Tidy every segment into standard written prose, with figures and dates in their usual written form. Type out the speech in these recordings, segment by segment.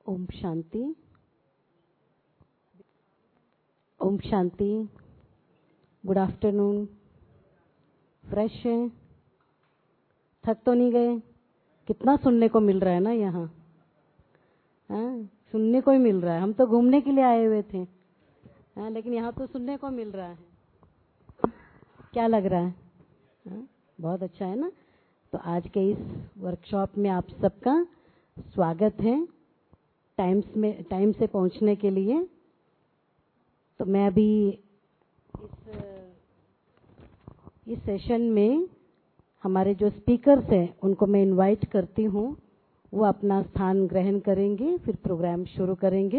ओम शांति। ओम शांति। Good afternoon. फ्रेश है? थक तो नहीं गए? कितना सुनने को मिल रहा है ना यहाँ। सुनने को ही मिल रहा है। हम तो घूमने के लिए आए हुए थे, लेकिन यहाँ तो सुनने को मिल रहा है। क्या लग रहा है? बहुत अच्छा है ना। तो आज के इस वर्कशॉप में आप सबका स्वागत है, टाइम से पहुंचने के लिए। तो मैं अभी इस सेशन में हमारे जो स्पीकर्स हैं उनको मैं इनवाइट करती हूँ, वो अपना स्थान ग्रहण करेंगे, फिर प्रोग्राम शुरू करेंगे।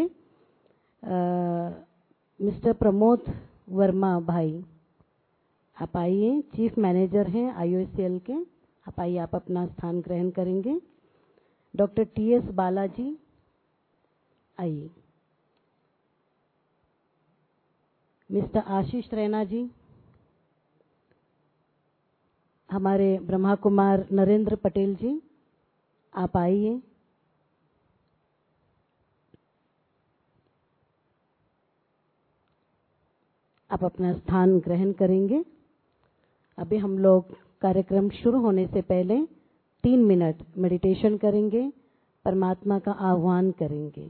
मिस्टर प्रमोद वर्मा भाई, आप आइए, चीफ मैनेजर हैं IOCL के। आप आइए, आप अपना स्थान ग्रहण करेंगे। डॉक्टर TS बालाजी आइए। मिस्टर आशीष रैना जी, हमारे ब्रह्मा कुमार नरेंद्र पटेल जी, आप आइए। आप अपना स्थान ग्रहण करेंगे। अभी हम लोग कार्यक्रम शुरू होने से पहले 3 मिनट मेडिटेशन करेंगे, परमात्मा का आह्वान करेंगे।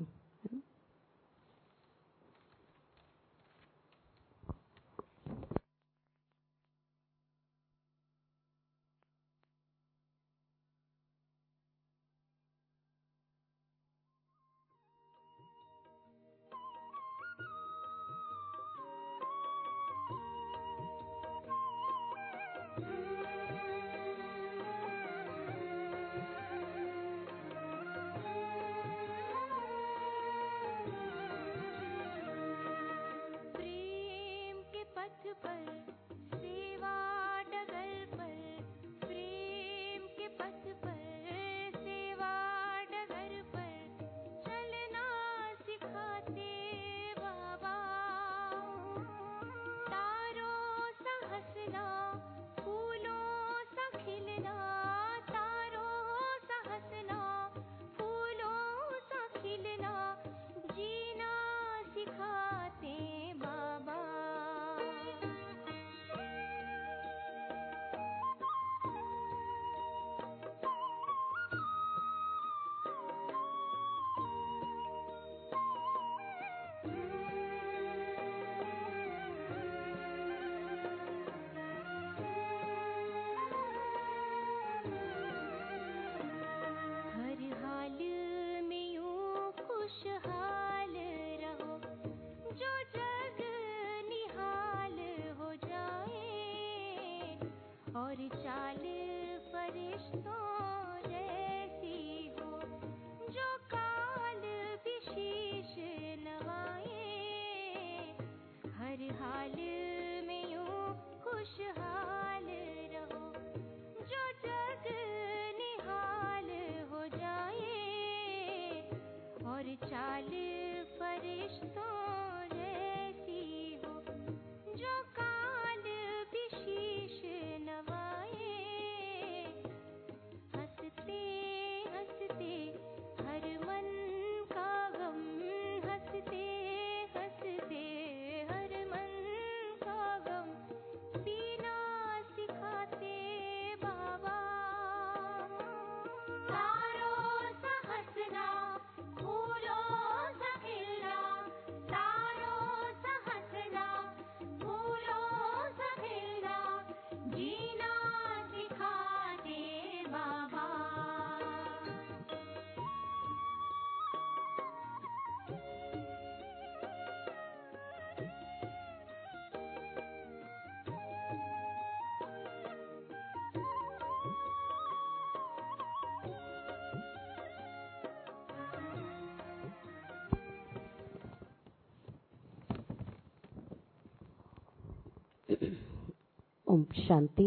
ओम शांति।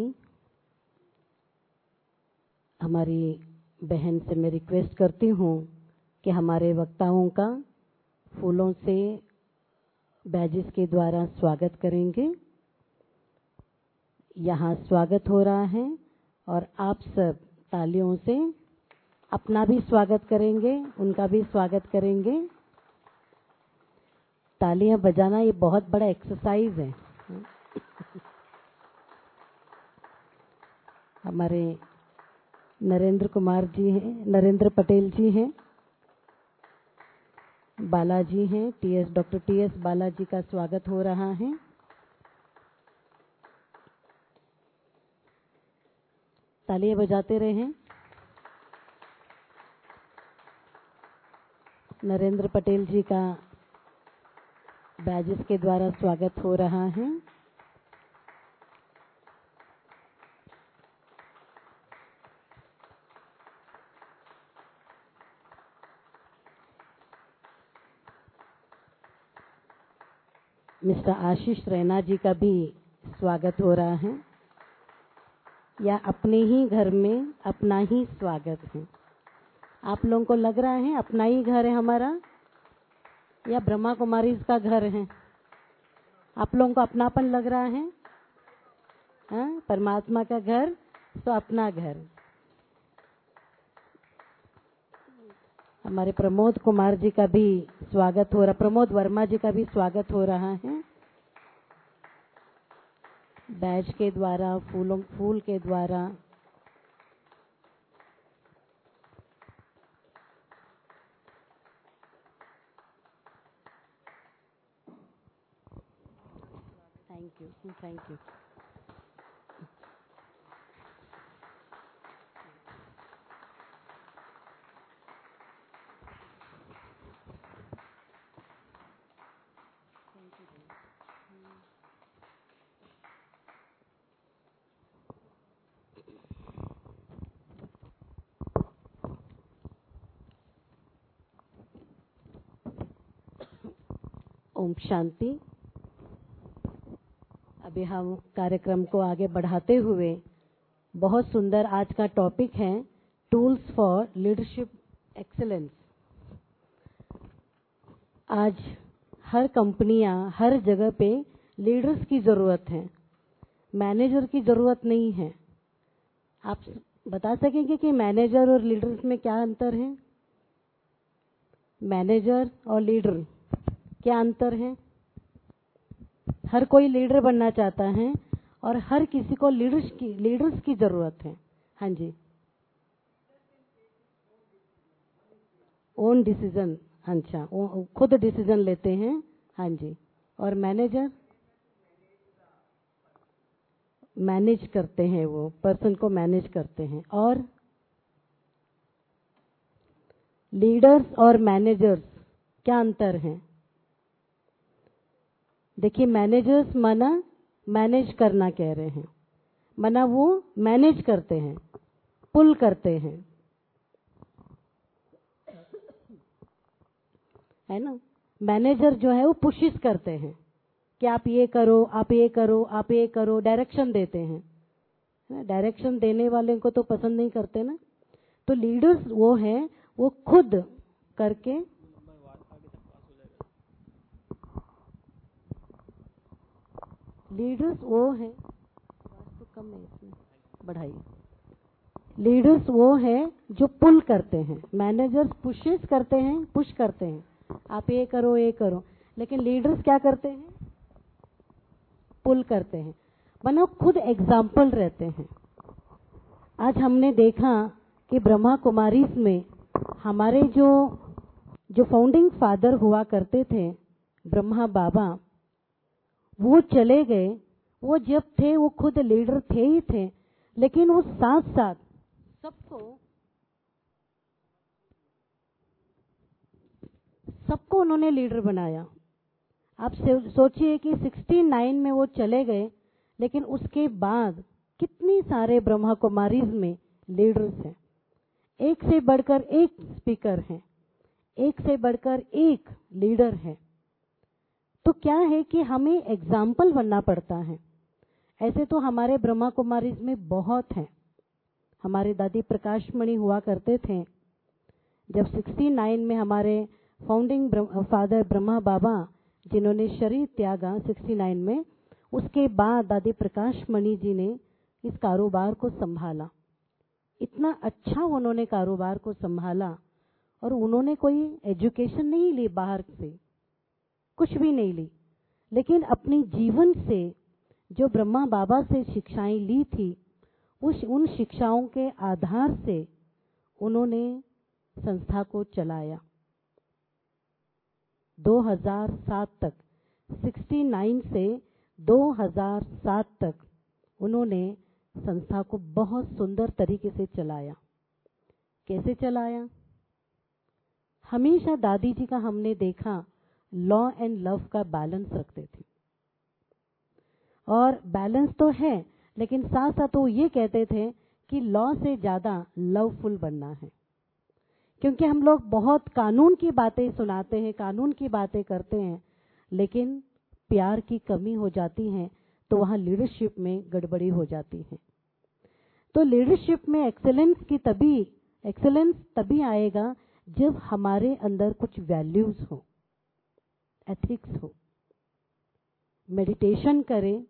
हमारी बहन से मैं रिक्वेस्ट करती हूँ कि हमारे वक्ताओं का फूलों से बैजेस के द्वारा स्वागत करेंगे। यहाँ स्वागत हो रहा है और आप सब तालियों से अपना भी स्वागत करेंगे, उनका भी स्वागत करेंगे। तालियां बजाना ये बहुत बड़ा एक्सरसाइज है। हमारे नरेंद्र कुमार जी हैं, नरेंद्र पटेल जी हैं, बालाजी हैं, डॉक्टर टीएस बालाजी का स्वागत हो रहा है। तालियां बजाते रहें। नरेंद्र पटेल जी का बैजेस के द्वारा स्वागत हो रहा है। मिस्टर आशीष रैना जी का भी स्वागत हो रहा है। या अपने ही घर में अपना ही स्वागत है। आप लोगों को लग रहा है अपना ही घर है हमारा, या ब्रह्मा कुमारी का घर है? आप लोगों को अपनापन लग रहा है? हाँ, परमात्मा का घर तो अपना घर। हमारे प्रमोद कुमार जी का भी स्वागत हो रहा, प्रमोद वर्मा जी का भी स्वागत हो रहा है। बैज के द्वारा, फूल के द्वारा। Thank you, thank you. ओम शांति। अभी हम कार्यक्रम को आगे बढ़ाते हुए, बहुत सुंदर आज का टॉपिक है टूल्स फॉर लीडरशिप एक्सीलेंस। आज हर कंपनियां, हर जगह पे लीडर्स की जरूरत है, मैनेजर की जरूरत नहीं है। आप बता सकेंगे कि मैनेजर और लीडर्स में क्या अंतर है? मैनेजर और लीडर क्या अंतर है? हर कोई लीडर बनना चाहता है और हर किसी को लीडर्स की जरूरत है। हाँ जी, ओन डिसीजन। अच्छा, खुद डिसीजन लेते हैं। हाँ जी। और मैनेजर मैनेज करते हैं, वो पर्सन को मैनेज करते हैं। और लीडर्स और मैनेजर्स क्या अंतर है? देखिए, मैनेजर्स माना मैनेज करना कह रहे हैं, माना वो मैनेज करते हैं, पुल करते हैं, है ना। मैनेजर जो है वो पुशिश करते हैं कि आप ये करो, आप ये करो, आप ये करो, डायरेक्शन देते हैं। डायरेक्शन देने वाले को तो पसंद नहीं करते ना। तो लीडर्स वो है, वो खुद करके लीडर्स वो है, तो कम है इसमें, बढ़ाइए। लीडर्स वो है जो पुल करते हैं, मैनेजर्स पुशेस करते हैं, पुश करते हैं, आप ये करो, ये करो। लेकिन लीडर्स क्या करते हैं? पुल करते हैं, मानो खुद एग्जाम्पल रहते हैं। आज हमने देखा कि ब्रह्मा कुमारीज में हमारे जो फाउंडिंग फादर हुआ करते थे, ब्रह्मा बाबा, वो चले गए। वो जब थे वो खुद लीडर थे ही थे, लेकिन वो साथ साथ सबको उन्होंने लीडर बनाया। आप सोचिए कि 69 में वो चले गए, लेकिन उसके बाद कितनी सारे ब्रह्मा कुमारीज में लीडर्स हैं। एक से बढ़कर एक स्पीकर हैं, एक से बढ़कर एक लीडर है। तो क्या है कि हमें एग्जाम्पल बनना पड़ता है। ऐसे तो हमारे ब्रह्मा कुमारीज में बहुत हैं। हमारे दादी प्रकाशमणि हुआ करते थे। जब 69 में हमारे फाउंडिंग फादर ब्रह्मा बाबा जिन्होंने शरीर त्यागा 69 में, उसके बाद दादी प्रकाशमणि जी ने इस कारोबार को संभाला। इतना अच्छा उन्होंने कारोबार को संभाला, और उन्होंने कोई एजुकेशन नहीं ली बाहर से, कुछ भी नहीं ली, लेकिन अपनी जीवन से जो ब्रह्मा बाबा से शिक्षाएं ली थी उन शिक्षाओं के आधार से उन्होंने संस्था को चलाया। 2007 तक, 69 से 2007 तक उन्होंने संस्था को बहुत सुंदर तरीके से चलाया। कैसे चलाया? हमेशा दादी जी का हमने देखा लॉ एंड लव का बैलेंस रखते थे, और बैलेंस तो है, लेकिन साथ साथ वो ये कहते थे कि लॉ से ज्यादा लवफुल बनना है, क्योंकि हम लोग बहुत कानून की बातें सुनाते हैं, कानून की बातें करते हैं, लेकिन प्यार की कमी हो जाती है तो वहाँ लीडरशिप में गड़बड़ी हो जाती है। तो लीडरशिप में एक्सेलेंस तभी आएगा जब हमारे अंदर कुछ वैल्यूज हो, एथिक्स हो। मेडिटेशन करें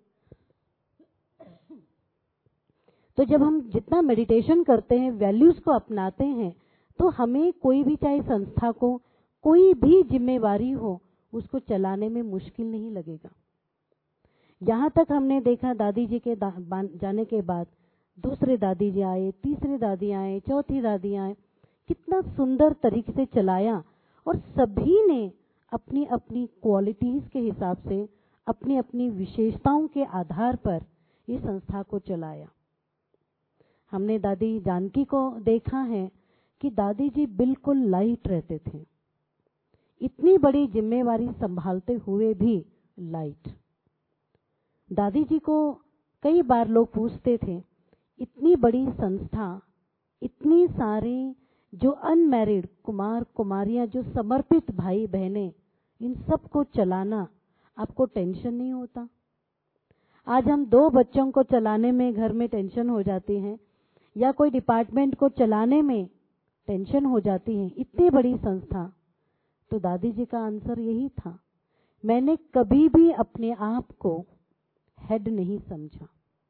तो जब हम जितना मेडिटेशन करते हैं, वैल्यूज को अपनाते हैं, तो हमें कोई भी, चाहे संस्था को कोई भी जिम्मेवारी हो, उसको चलाने में मुश्किल नहीं लगेगा। यहाँ तक हमने देखा दादी जी के जाने के बाद दूसरे दादी जी आए, तीसरे दादी आए, चौथी दादी आए, कितना सुंदर तरीके से चलाया, और सभी ने अपनी अपनी क्वालिटीज के हिसाब से, अपनी अपनी विशेषताओं के आधार पर इस संस्था को चलाया। हमने दादी जानकी को देखा है कि दादी जी बिल्कुल लाइट रहते थे, इतनी बड़ी जिम्मेवारी संभालते हुए भी लाइट। दादी जी को कई बार लोग पूछते थे, इतनी बड़ी संस्था, इतनी सारी जो अनमैरिड कुमार कुमारियां, जो समर्पित भाई बहनें, इन सब को चलाना आपको टेंशन नहीं होता? आज हम 2 बच्चों को चलाने में घर में टेंशन हो जाती है, या कोई डिपार्टमेंट को चलाने में टेंशन हो जाती है, इतनी बड़ी संस्था। तो दादी जी का आंसर यही था, मैंने कभी भी अपने आप को हेड नहीं समझा।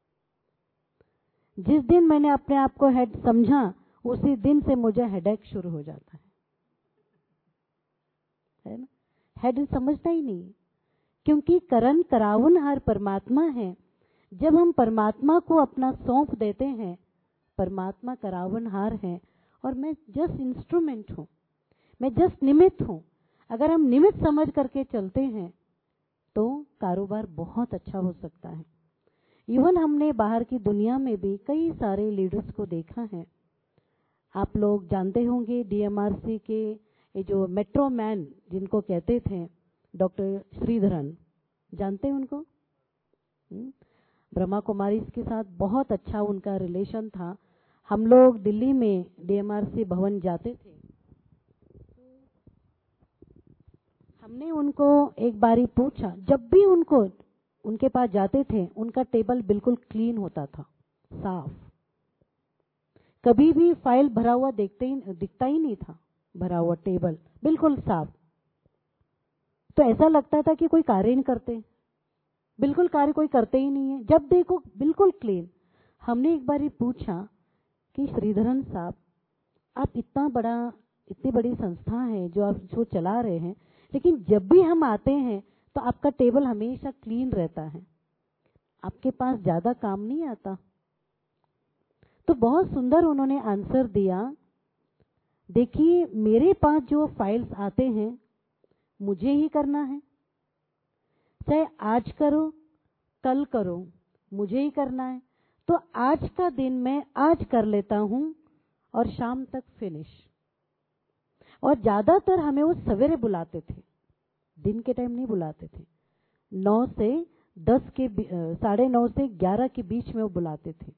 जिस दिन मैंने अपने आप को हेड समझा, उसी दिन से मुझे हेडेक शुरू हो जाता है ना? हेड समझता ही नहीं, क्योंकि करन करावनहार परमात्मा है। जब हम परमात्मा को अपना सौंप देते हैं, परमात्मा करावनहार है और मैं जस्ट इंस्ट्रूमेंट हूं, मैं जस्ट निमित्त हूं। अगर हम निमित्त समझ करके चलते हैं तो कारोबार बहुत अच्छा हो सकता है। इवन हमने बाहर की दुनिया में भी कई सारे लीडर्स को देखा है। आप लोग जानते होंगे डीएमआरसी के ये जो मेट्रो मैन जिनको कहते थे, डॉक्टर श्रीधरन, जानते हैं उनको? ब्रह्मा कुमारी के साथ बहुत अच्छा उनका रिलेशन था। हम लोग दिल्ली में डीएमआरसी भवन जाते थे, हमने उनको एक बारी पूछा, जब भी उनके पास जाते थे, उनका टेबल बिल्कुल क्लीन होता था, साफ, कभी भी फाइल भरा हुआ दिखता ही नहीं था, भरा हुआ टेबल बिल्कुल साफ। तो ऐसा लगता था कि कोई कार्य नहीं करते, बिल्कुल कार्य कोई करते ही नहीं है, जब देखो बिल्कुल क्लीन। हमने एक बार पूछा कि श्रीधरन साहब, आप इतनी बड़ी संस्था है जो आप जो चला रहे हैं, लेकिन जब भी हम आते हैं तो आपका टेबल हमेशा क्लीन रहता है, आपके पास ज्यादा काम नहीं आता? तो बहुत सुंदर उन्होंने आंसर दिया, देखिए मेरे पास जो फाइल्स आते हैं मुझे ही करना है, चाहे आज करो कल करो, मुझे ही करना है। तो आज का दिन मैं आज कर लेता हूं और शाम तक फिनिश। और ज्यादातर हमें वो सवेरे बुलाते थे, दिन के टाइम नहीं बुलाते थे। 9 से 10 के 9:30 से 11 के बीच में वो बुलाते थे,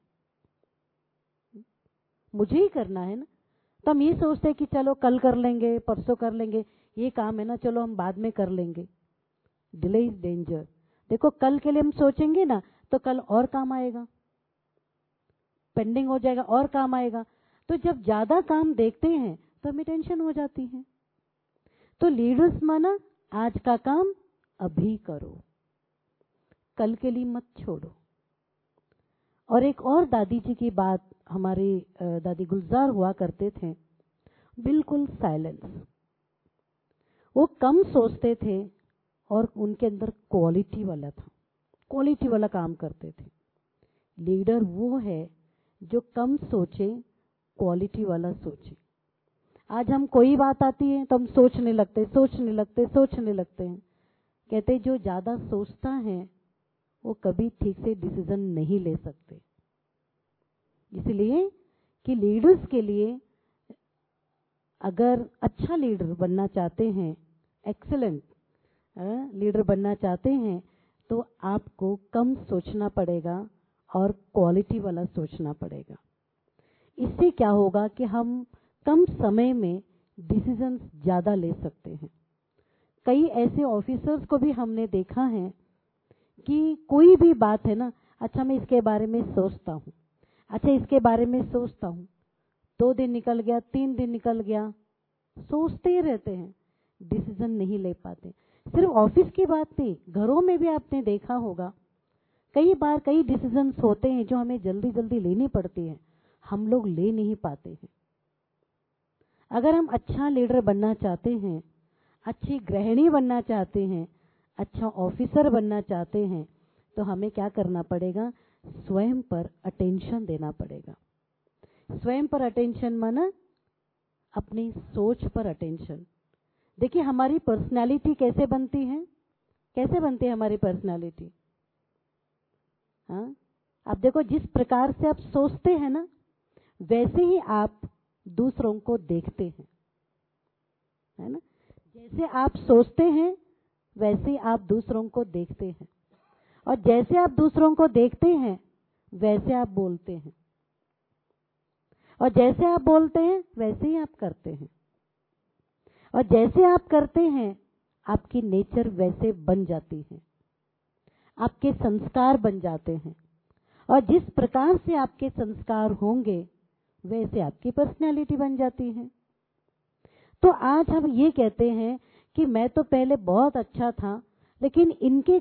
मुझे ही करना है ना। तो हम ये सोचते कि चलो कल कर लेंगे, परसों कर लेंगे, ये काम है ना, चलो हम बाद में कर लेंगे। Delay is danger. देखो कल के लिए हम सोचेंगे ना तो कल और काम आएगा, पेंडिंग हो जाएगा, और काम आएगा। तो जब ज्यादा काम देखते हैं तो हमें टेंशन हो जाती है। तो लीडर्स माना, आज का काम अभी करो, कल के लिए मत छोड़ो। और एक और दादी जी की बात, हमारी दादी गुलजार हुआ करते थे, बिल्कुल साइलेंस। वो कम सोचते थे और उनके अंदर क्वालिटी वाला था, क्वालिटी वाला काम करते थे। लीडर वो है जो कम सोचे, क्वालिटी वाला सोचे। आज हम कोई बात आती है तो हम सोचने लगते हैं। कहते जो ज्यादा सोचता है वो कभी ठीक से डिसीजन नहीं ले सकते। इसलिए कि लीडर्स के लिए, अगर अच्छा लीडर बनना चाहते हैं, एक्सीलेंट लीडर बनना चाहते हैं, तो आपको कम सोचना पड़ेगा और क्वालिटी वाला सोचना पड़ेगा। इससे क्या होगा कि हम कम समय में डिसीजंस ज्यादा ले सकते हैं। कई ऐसे ऑफिसर्स को भी हमने देखा है कि कोई भी बात है ना, अच्छा मैं इसके बारे में सोचता हूँ, अच्छा इसके बारे में सोचता हूँ, 2 दिन निकल गया, 3 दिन निकल गया, सोचते ही रहते हैं, डिसीजन नहीं ले पाते। सिर्फ ऑफिस की बात नहीं, घरों में भी आपने देखा होगा, कई बार कई डिसीजंस होते हैं जो हमें जल्दी जल्दी लेनी पड़ती है, हम लोग ले नहीं पाते हैं। अगर हम अच्छा लीडर बनना चाहते हैं, अच्छी गृहिणी बनना चाहते हैं, अच्छा ऑफिसर बनना चाहते हैं, तो हमें क्या करना पड़ेगा? स्वयं पर अटेंशन देना पड़ेगा। स्वयं पर अटेंशन माना अपनी सोच पर अटेंशन। देखिए हमारी पर्सनालिटी कैसे बनती है, कैसे बनती है हमारी पर्सनालिटी? हाँ, आप देखो, जिस प्रकार से आप सोचते हैं ना, वैसे ही आप दूसरों को देखते हैं, है ना? जैसे आप सोचते हैं वैसे ही आप दूसरों को देखते हैं, और जैसे आप दूसरों को देखते हैं वैसे आप बोलते हैं, और जैसे आप बोलते हैं वैसे ही आप करते हैं, और जैसे आप करते हैं आपकी नेचर वैसे बन जाती है, आपके संस्कार बन जाते हैं, और जिस प्रकार से आपके संस्कार होंगे वैसे आपकी पर्सनैलिटी बन जाती है। तो आज हम ये कहते हैं कि मैं तो पहले बहुत अच्छा था, लेकिन इनके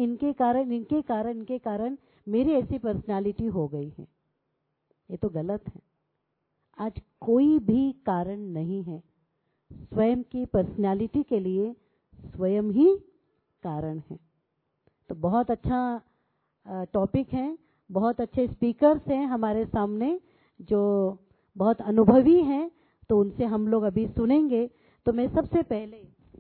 कारण मेरी ऐसी पर्सनालिटी हो गई है। ये तो गलत है। आज कोई भी कारण नहीं है, स्वयं की पर्सनालिटी के लिए स्वयं ही कारण है। तो बहुत अच्छा टॉपिक है, बहुत अच्छे स्पीकर्स हैं हमारे सामने जो बहुत अनुभवी हैं, तो उनसे हम लोग अभी सुनेंगे। तो मैं सबसे पहले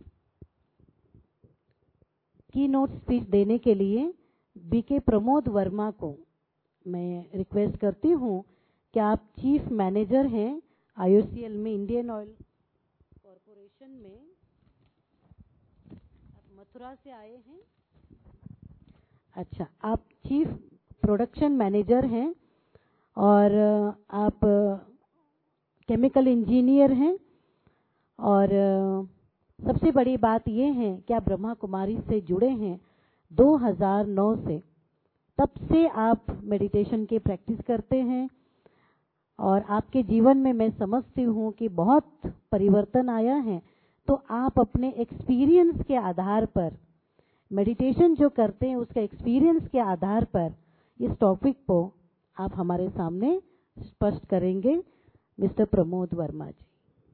की नोट स्पीच देने के लिए बीके प्रमोद वर्मा को मैं रिक्वेस्ट करती हूँ कि आप चीफ मैनेजर हैं IOCL में, इंडियन ऑयल कॉरपोरेशन में, आप मथुरा से आए हैं। अच्छा, आप चीफ प्रोडक्शन मैनेजर हैं और आप केमिकल इंजीनियर हैं, और सबसे बड़ी बात यह है कि आप ब्रह्मा कुमारी से जुड़े हैं 2009 से। तब से आप मेडिटेशन की प्रैक्टिस करते हैं, और आपके जीवन में मैं समझती हूँ कि बहुत परिवर्तन आया है। तो आप अपने एक्सपीरियंस के आधार पर, मेडिटेशन जो करते हैं उसके एक्सपीरियंस के आधार पर इस टॉपिक को आप हमारे सामने स्पष्ट करेंगे। मिस्टर प्रमोद वर्मा जी।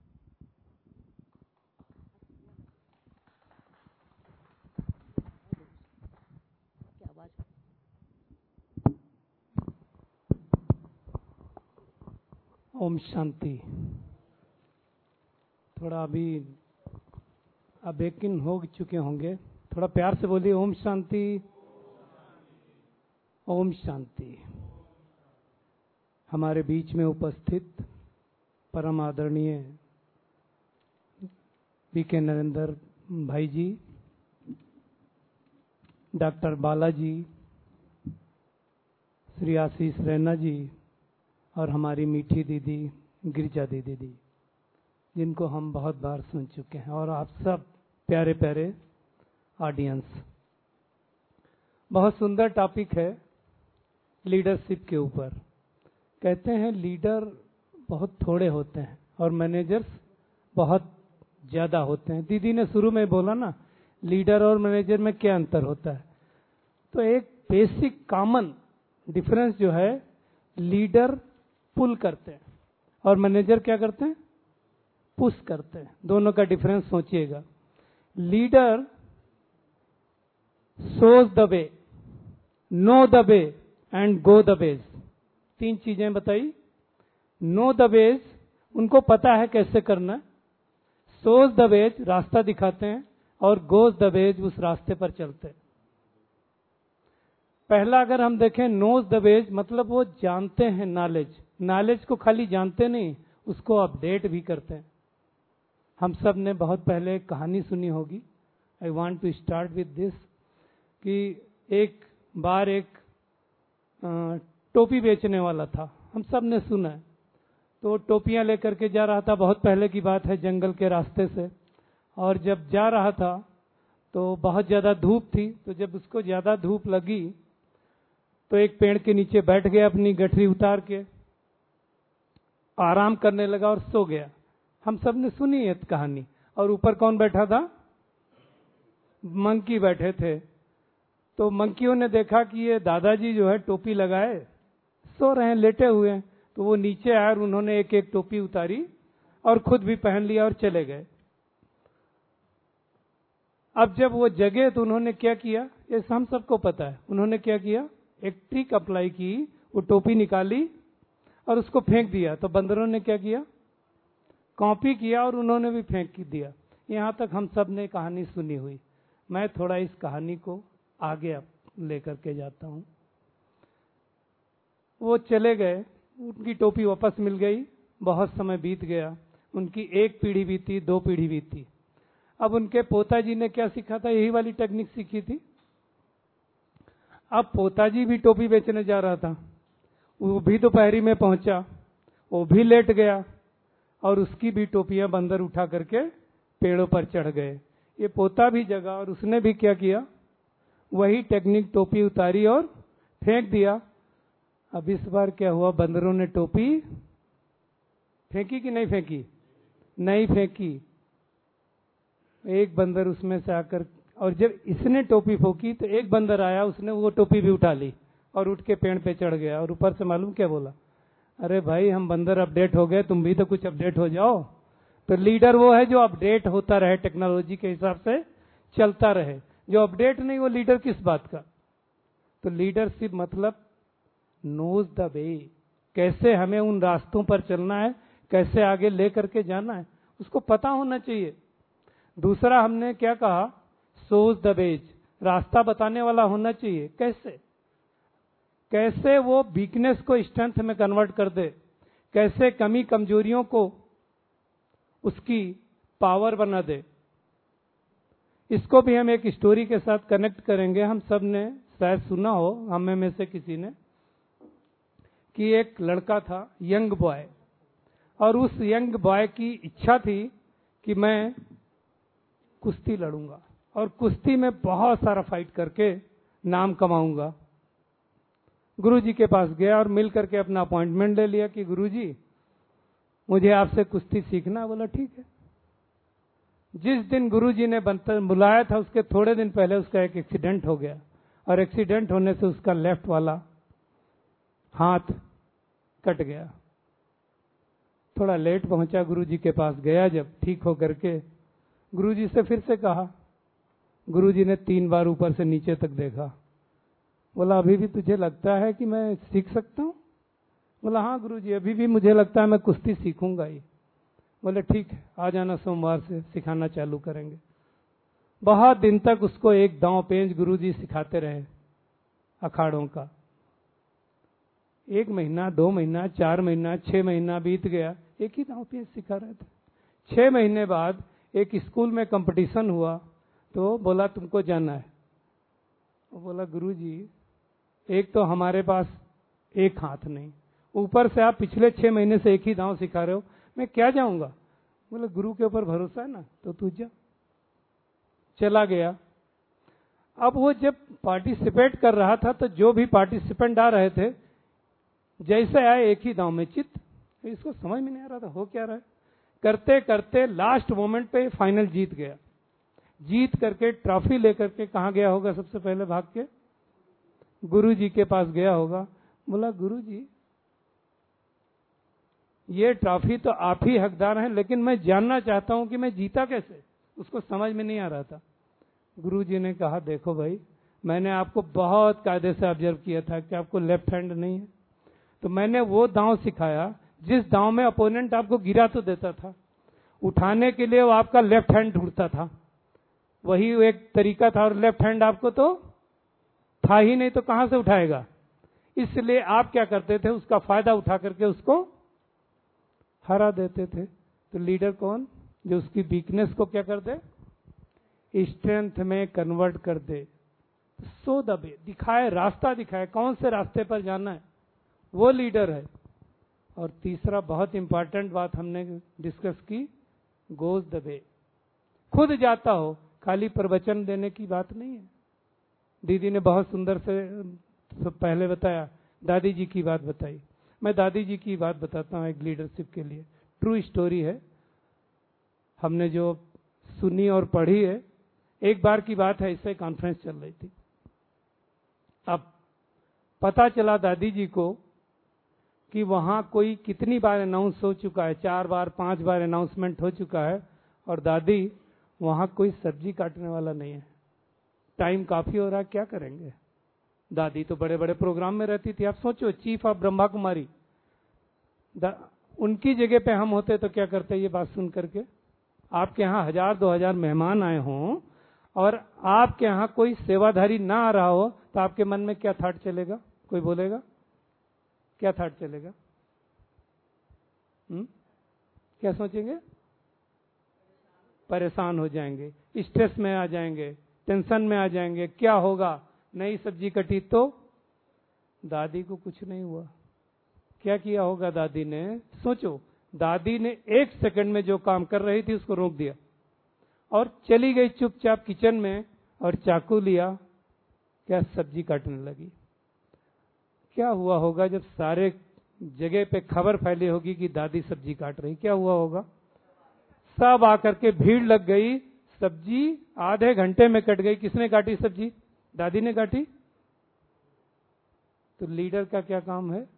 ओम शांति। थोड़ा अभी अवेकिन हो चुके होंगे, थोड़ा प्यार से बोलिए ओम शांति। ओम शांति। हमारे बीच में उपस्थित परम आदरणीय बीके नरेंद्र भाई जी, डॉक्टर बालाजी, श्री आशीष रैना जी, और हमारी मीठी दीदी गिरिजा दीदी, जिनको हम बहुत बार सुन चुके हैं, और आप सब प्यारे प्यारे ऑडियंस। बहुत सुंदर टॉपिक है लीडरशिप के ऊपर। कहते हैं लीडर बहुत थोड़े होते हैं और मैनेजर्स बहुत ज्यादा होते हैं। दीदी ने शुरू में बोला ना, लीडर और मैनेजर में क्या अंतर होता है। तो एक बेसिक कॉमन डिफरेंस जो है, लीडर पुल करते हैं और मैनेजर क्या करते हैं, पुश करते हैं। दोनों का डिफरेंस सोचिएगा। Leader shows the way, know the way and go the ways. 3 चीजें बताई। नो द वेज, उनको पता है कैसे करना है। शोज द वेज, रास्ता दिखाते हैं। और गोज द वेज, उस रास्ते पर चलते हैं। पहला अगर हम देखें, नोज द वेज, मतलब वो जानते हैं नॉलेज। नॉलेज को खाली जानते नहीं, उसको अपडेट भी करते हैं। हम सब ने बहुत पहले एक कहानी सुनी होगी, I want to start with this, कि एक बार एक टोपी बेचने वाला था, हम सब ने सुना है। तो टोपियां लेकर के जा रहा था, बहुत पहले की बात है, जंगल के रास्ते से। और जब जा रहा था तो बहुत ज्यादा धूप थी, तो जब उसको ज्यादा धूप लगी तो एक पेड़ के नीचे बैठ गया, अपनी गठरी उतार के आराम करने लगा और सो गया। हम सब ने सुनी है कहानी। और ऊपर कौन बैठा था, मंकी बैठे थे। तो मंकियों ने देखा कि ये दादाजी जो है टोपी लगाए सो रहे हैं, लेटे हुए हैं। तो वो नीचे आए और उन्होंने एक एक टोपी उतारी और खुद भी पहन लिया और चले गए। अब जब वो जगे तो उन्होंने क्या किया, ये हम सबको पता है। उन्होंने क्या किया, एक ट्रिक अप्लाई की, वो टोपी निकाली और उसको फेंक दिया। तो बंदरों ने क्या किया, कॉपी किया और उन्होंने भी फेंक दिया। यहां तक हम सब ने कहानी सुनी हुई। मैं थोड़ा इस कहानी को आगे लेकर के जाता हूं। वो चले गए, उनकी टोपी वापस मिल गई। बहुत समय बीत गया, उनकी 1 पीढ़ी बीती, 2 पीढ़ी बीती। अब उनके पोताजी ने क्या सीखा था, यही वाली टेक्निक सीखी थी। अब पोताजी भी टोपी बेचने जा रहा था, वो भी दोपहरी में पहुंचा, वो भी लेट गया और उसकी भी टोपियां बंदर उठा करके पेड़ों पर चढ़ गए। ये पोता भी जगा और उसने भी क्या किया, वही टेक्निक, टोपी उतारी और फेंक दिया। अब इस बार क्या हुआ, बंदरों ने टोपी फेंकी कि नहीं फेंकी, नहीं फेंकी। एक बंदर उसमें से आकर, और जब इसने टोपी फोकी तो एक बंदर आया, उसने वो टोपी भी उठा ली और उठ के पेड़ पे चढ़ गया। और ऊपर से मालूम क्या बोला, अरे भाई हम बंदर अपडेट हो गए, तुम भी तो कुछ अपडेट हो जाओ। तो लीडर वो है जो अपडेट होता रहे, टेक्नोलॉजी के हिसाब से चलता रहे। जो अपडेट नहीं, वो लीडर किस बात का। तो लीडरशिप मतलब नोज द वे, कैसे हमें उन रास्तों पर चलना है, कैसे आगे ले करके जाना है, उसको पता होना चाहिए। दूसरा हमने क्या कहा, सोज द वेज, रास्ता बताने वाला होना चाहिए। कैसे, कैसे वो वीकनेस को स्ट्रेंथ में कन्वर्ट कर दे, कैसे कमी कमजोरियों को उसकी पावर बना दे। इसको भी हम एक स्टोरी के साथ कनेक्ट करेंगे। हम सब ने शायद सुना हो, हमें में से किसी ने, कि एक लड़का था, यंग बॉय, और उस यंग बॉय की इच्छा थी कि मैं कुश्ती लड़ूंगा और कुश्ती में बहुत सारा फाइट करके नाम कमाऊंगा। गुरुजी के पास गया और मिल करके अपना अपॉइंटमेंट ले लिया कि गुरुजी मुझे आपसे कुश्ती सीखना। बोला ठीक है। जिस दिन गुरुजी ने बुलाया था उसके थोड़े दिन पहले उसका एक एक्सीडेंट हो गया, और एक्सीडेंट होने से उसका लेफ्ट वाला हाथ कट गया। थोड़ा लेट पहुंचा, गुरुजी के पास गया जब, ठीक हो करके गुरुजी से फिर से कहा। गुरुजी ने 3 बार ऊपर से नीचे तक देखा। बोला अभी भी तुझे लगता है कि मैं सीख सकता हूं? बोला हाँ गुरुजी, अभी भी मुझे लगता है मैं कुश्ती सीखूंगा ही। बोले ठीक है, आ जाना, सोमवार से सिखाना चालू करेंगे। बहुत दिन तक उसको एक दांव पेंच गुरुजी सिखाते रहे अखाड़ों का। 1 महीना, 2 महीना, 4 महीना, 6 महीना बीत गया, एक ही दांव पेंच सिखा रहे थे। 6 महीने बाद एक स्कूल में कंपटीशन हुआ, तो बोला तुमको जाना है। वो बोला गुरुजी एक तो हमारे पास एक हाथ नहीं, ऊपर से आप पिछले 6 महीने से एक ही दांव सिखा रहे हो, मैं क्या जाऊंगा। बोले गुरु के ऊपर भरोसा है ना, तो तू जा। चला गया। अब वो जब पार्टिसिपेट कर रहा था तो जो भी पार्टिसिपेंट आ रहे थे, जैसे आए एक ही दांव में चित, इसको समझ में नहीं आ रहा था हो क्या रहा है। करते करते लास्ट मोमेंट पे फाइनल जीत गया। जीत करके ट्रॉफी लेकर के कहां गया होगा, सबसे पहले भाग के गुरु जी के पास गया होगा। बोला गुरुजी ये ट्रॉफी तो आप ही हकदार हैं, लेकिन मैं जानना चाहता हूं कि मैं जीता कैसे। उसको समझ में नहीं आ रहा था। गुरुजी ने कहा देखो भाई, मैंने आपको बहुत कायदे से ऑब्जर्व किया था कि आपको लेफ्ट हैंड नहीं है, तो मैंने वो दांव सिखाया जिस दांव में अपोनेंट आपको गिरा तो देता था, उठाने के लिए वो आपका लेफ्ट हैंड ढूंढता था, वही एक तरीका था। और लेफ्ट हैंड आपको तो था ही नहीं, तो कहां से उठाएगा। इसलिए आप क्या करते थे, उसका फायदा उठा करके उसको हरा देते थे। तो लीडर कौन, जो उसकी वीकनेस को क्या कर दे, स्ट्रेंथ में कन्वर्ट कर दे। सो दबे, दिखाए, रास्ता दिखाए, कौन से रास्ते पर जाना है, वो लीडर है। और तीसरा बहुत इंपॉर्टेंट बात हमने डिस्कस की, गोज दबे, खुद जाता हो, खाली प्रवचन देने की बात नहीं है। दीदी ने बहुत सुंदर से पहले बताया, दादी जी की बात बताई। मैं दादी जी की बात बताता हूँ एक लीडरशिप के लिए, ट्रू स्टोरी है, हमने जो सुनी और पढ़ी है। एक बार की बात है, इससे कॉन्फ्रेंस चल रही थी। अब पता चला दादी जी को कि वहां कोई कितनी बार अनाउंस हो चुका है, 4 बार 5 बार अनाउंसमेंट हो चुका है, और दादी वहां कोई सब्जी काटने वाला नहीं है। टाइम काफी हो रहा है, क्या करेंगे। दादी तो बड़े बड़े प्रोग्राम में रहती थी। आप सोचो, चीफ ऑफ ब्रह्मा कुमारी, उनकी जगह पे हम होते तो क्या करते ये बात सुन करके। आपके यहाँ 1000-2000 मेहमान आए हों और आपके यहाँ कोई सेवाधारी ना आ रहा हो, तो आपके मन में क्या थॉट चलेगा, कोई बोलेगा, क्या थॉट चलेगा? क्या सोचेंगे? परेशान हो जाएंगे, स्ट्रेस में आ जाएंगे, टेंशन में आ जाएंगे, क्या होगा, नई सब्जी कटी तो। दादी को कुछ नहीं हुआ। क्या किया होगा दादी ने, सोचो, दादी ने 1 सेकंड में जो काम कर रही थी उसको रोक दिया और चली गई चुपचाप किचन में और चाकू लिया, क्या सब्जी काटने लगी। क्या हुआ होगा जब सारे जगह पे खबर फैली होगी कि दादी सब्जी काट रही, क्या हुआ होगा? सब आकर के भीड़ लग गई, सब्जी आधे घंटे में कट गई। किसने काटी सब्जी? दादी ने काटी। तो लीडर का क्या काम है?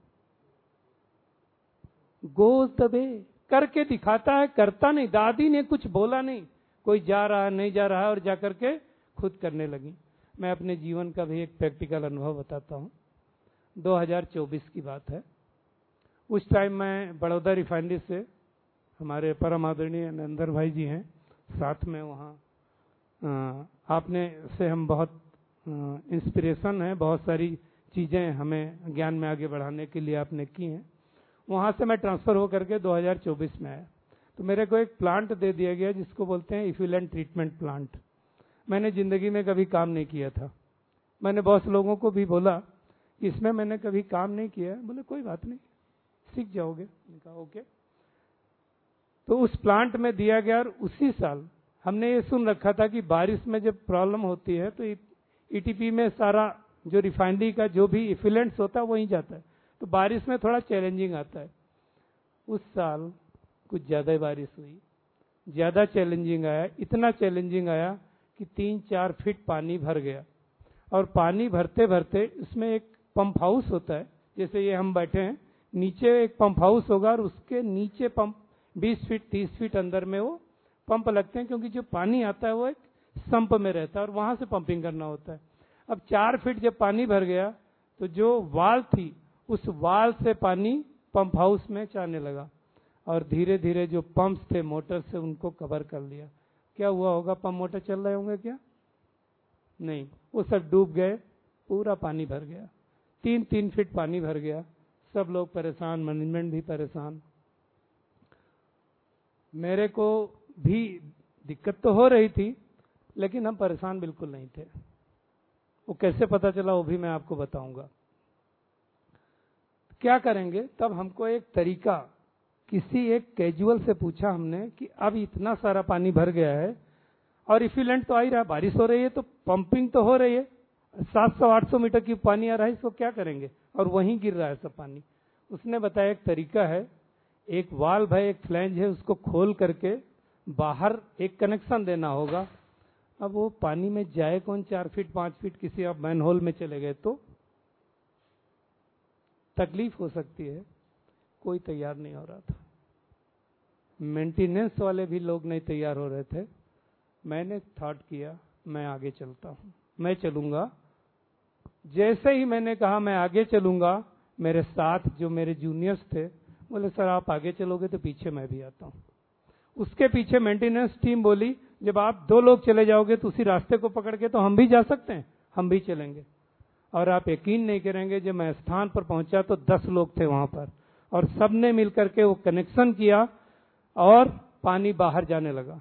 गोज दबे, करके दिखाता है, करता नहीं। दादी ने कुछ बोला नहीं, कोई जा रहा है नहीं जा रहा है, और जाकर के खुद करने लगी। मैं अपने जीवन का भी एक प्रैक्टिकल अनुभव बताता हूं। 2024 की बात है। उस टाइम मैं बड़ौदा रिफाइनरी से, हमारे परम आदरणीय नरेंद्र भाई जी हैं साथ में, वहाँ आपने से हम बहुत इंस्पिरेशन है, बहुत सारी चीज़ें हमें ज्ञान में आगे बढ़ाने के लिए आपने की हैं। वहाँ से मैं ट्रांसफ़र होकर के 2024 में आया, तो मेरे को एक प्लांट दे दिया गया जिसको बोलते हैं इफ्यूलेंट ट्रीटमेंट प्लांट। मैंने ज़िंदगी में कभी काम नहीं किया था। मैंने बहुत लोगों को भी बोला कि इसमें मैंने कभी काम नहीं किया। बोले कोई बात नहीं, सीख जाओगे। मैंने कहा ओके। तो उस प्लांट में दिया गया, और उसी साल हमने ये सुन रखा था कि बारिश में जब प्रॉब्लम होती है तो ईटीपी में सारा जो रिफाइनरी का जो भी इफ्यूलेंट्स होता है वहीं जाता है, तो बारिश में थोड़ा चैलेंजिंग आता है। उस साल कुछ ज़्यादा बारिश हुई, ज़्यादा चैलेंजिंग आया, इतना चैलेंजिंग आया कि 3-4 फीट पानी भर गया। और पानी भरते भरते उसमें एक पंप हाउस होता है, जैसे ये हम बैठे हैं, नीचे एक पंप हाउस होगा और उसके नीचे पंप 20 फीट 30 फीट अंदर में वो पंप लगते हैं, क्योंकि जो पानी आता है वो एक संप में रहता है और वहां से पंपिंग करना होता है। अब 4 फीट जब पानी भर गया तो जो वाल थी उस वाल से पानी पंप हाउस में जाने लगा और धीरे धीरे जो पंप्स थे मोटर से उनको कवर कर लिया। क्या हुआ होगा? पंप मोटर चल रहे होंगे क्या? नहीं, वो सब डूब गए, पूरा पानी भर गया, 3-3 फीट पानी भर गया। सब लोग परेशान, मैनेजमेंट भी परेशान। मेरे को भी दिक्कत तो हो रही थी, लेकिन हम परेशान बिल्कुल नहीं थे। वो कैसे पता चला वो भी मैं आपको बताऊंगा। क्या करेंगे? तब हमको एक तरीका, किसी एक कैजुअल से पूछा हमने कि अब इतना सारा पानी भर गया है और इफ्यूलेंट तो आ ही रहा है, बारिश हो रही है तो पंपिंग तो हो रही है, 700-800 मीटर की पानी आ रहा है, इसको क्या करेंगे? और वहीं गिर रहा है सब पानी। उसने बताया एक तरीका है, एक वाल्व है, एक फ्लैंज है, उसको खोल करके बाहर एक कनेक्शन देना होगा। अब वो पानी में जाए कौन? 4 फीट 5 फीट, किसी आप मैनहोल में चले गए तो तकलीफ हो सकती है, कोई तैयार नहीं हो रहा था। मेंटेनेंस वाले भी लोग नहीं तैयार हो रहे थे। मैंने थॉट किया मैं आगे चलता हूँ, मैं चलूंगा। जैसे ही मैंने कहा मैं आगे चलूंगा, मेरे साथ जो मेरे जूनियर्स थे बोले सर आप आगे चलोगे तो पीछे मैं भी आता हूँ। उसके पीछे मेंटेनेंस टीम बोली जब आप 2 लोग चले जाओगे तो उसी रास्ते को पकड़ के तो हम भी जा सकते हैं, हम भी चलेंगे। और आप यकीन नहीं करेंगे, जब मैं स्थान पर पहुंचा तो 10 लोग थे वहां पर, और सबने मिलकर के वो कनेक्शन किया और पानी बाहर जाने लगा।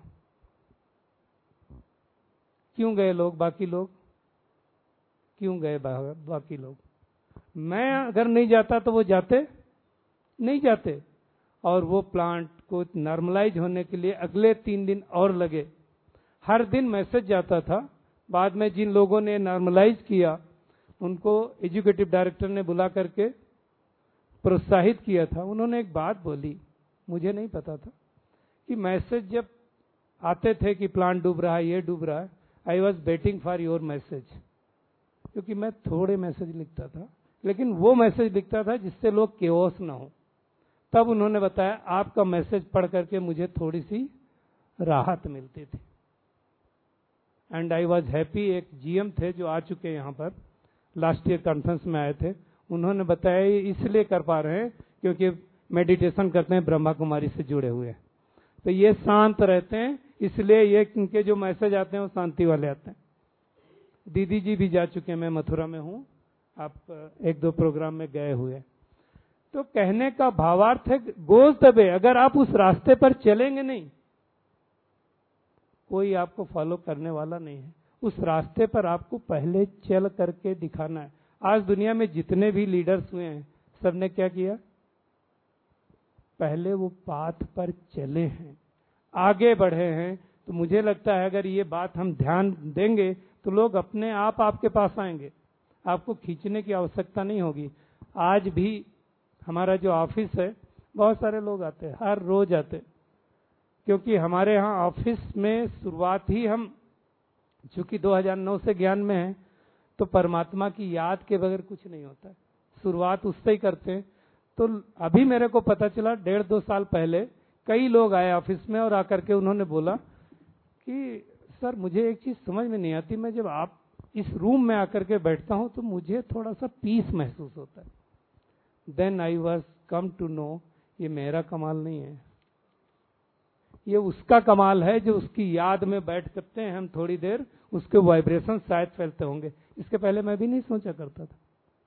क्यों गए लोग, बाकी लोग क्यों गए बाहर? बाकी लोग, मैं अगर नहीं जाता तो वो जाते नहीं जाते। और वो प्लांट को नॉर्मलाइज होने के लिए अगले 3 दिन और लगे। हर दिन मैसेज जाता था। बाद में जिन लोगों ने नॉर्मलाइज किया उनको एजुकेटिव डायरेक्टर ने बुला करके प्रोत्साहित किया था। उन्होंने एक बात बोली, मुझे नहीं पता था कि मैसेज जब आते थे कि प्लांट डूब रहा है, ये डूब रहा है, I was waiting for your message. क्योंकि मैं थोड़े मैसेज लिखता था, लेकिन वो मैसेज लिखता था जिससे लोग केओस ना हो। तब उन्होंने बताया आपका मैसेज पढ़ करके मुझे थोड़ी सी राहत मिलती थी। And I was happy. एक जीएम थे जो आ चुके हैं यहाँ पर, लास्ट ईयर कॉन्फ्रेंस में आए थे, उन्होंने बताया ये इसलिए कर पा रहे हैं क्योंकि मेडिटेशन करते हैं, ब्रह्मा कुमारी से जुड़े हुए हैं, तो ये शांत रहते हैं, इसलिए ये इनके जो मैसेज आते हैं वो शांति वाले आते हैं। दीदी जी भी जा चुके हैं, मैं मथुरा में हूँ, आप 1-2 प्रोग्राम में गए हुए। तो कहने का भावार्थ है गोज द वे, अगर आप उस रास्ते पर चलेंगे नहीं, कोई आपको फॉलो करने वाला नहीं है। उस रास्ते पर आपको पहले चल करके दिखाना है। आज दुनिया में जितने भी लीडर्स हुए हैं, सबने क्या किया? पहले वो पाथ पर चले हैं, आगे बढ़े हैं। तो मुझे लगता है अगर ये बात हम ध्यान देंगे तो लोग अपने आप आपके पास आएंगे, आपको खींचने की आवश्यकता नहीं होगी। आज भी हमारा जो ऑफिस है, बहुत सारे लोग आते हैं, हर रोज आते हैं, क्योंकि हमारे यहाँ ऑफिस में शुरुआत ही हम, चूंकि 2009 से ज्ञान में है, तो परमात्मा की याद के बगैर कुछ नहीं होता है, शुरुआत उससे ही करते हैं। तो अभी मेरे को पता चला 1.5-2 साल पहले कई लोग आए ऑफिस में और आकर के उन्होंने बोला कि सर मुझे एक चीज समझ में नहीं आती, मैं जब आप इस रूम में आकर के बैठता हूं तो मुझे थोड़ा सा पीस महसूस होता है। Then I was come to know ये मेरा कमाल नहीं है, ये उसका कमाल है जो उसकी याद में बैठ सकते हैं हम थोड़ी देर, उसके वाइब्रेशन शायद फैलते होंगे। इसके पहले मैं भी नहीं सोचा करता था।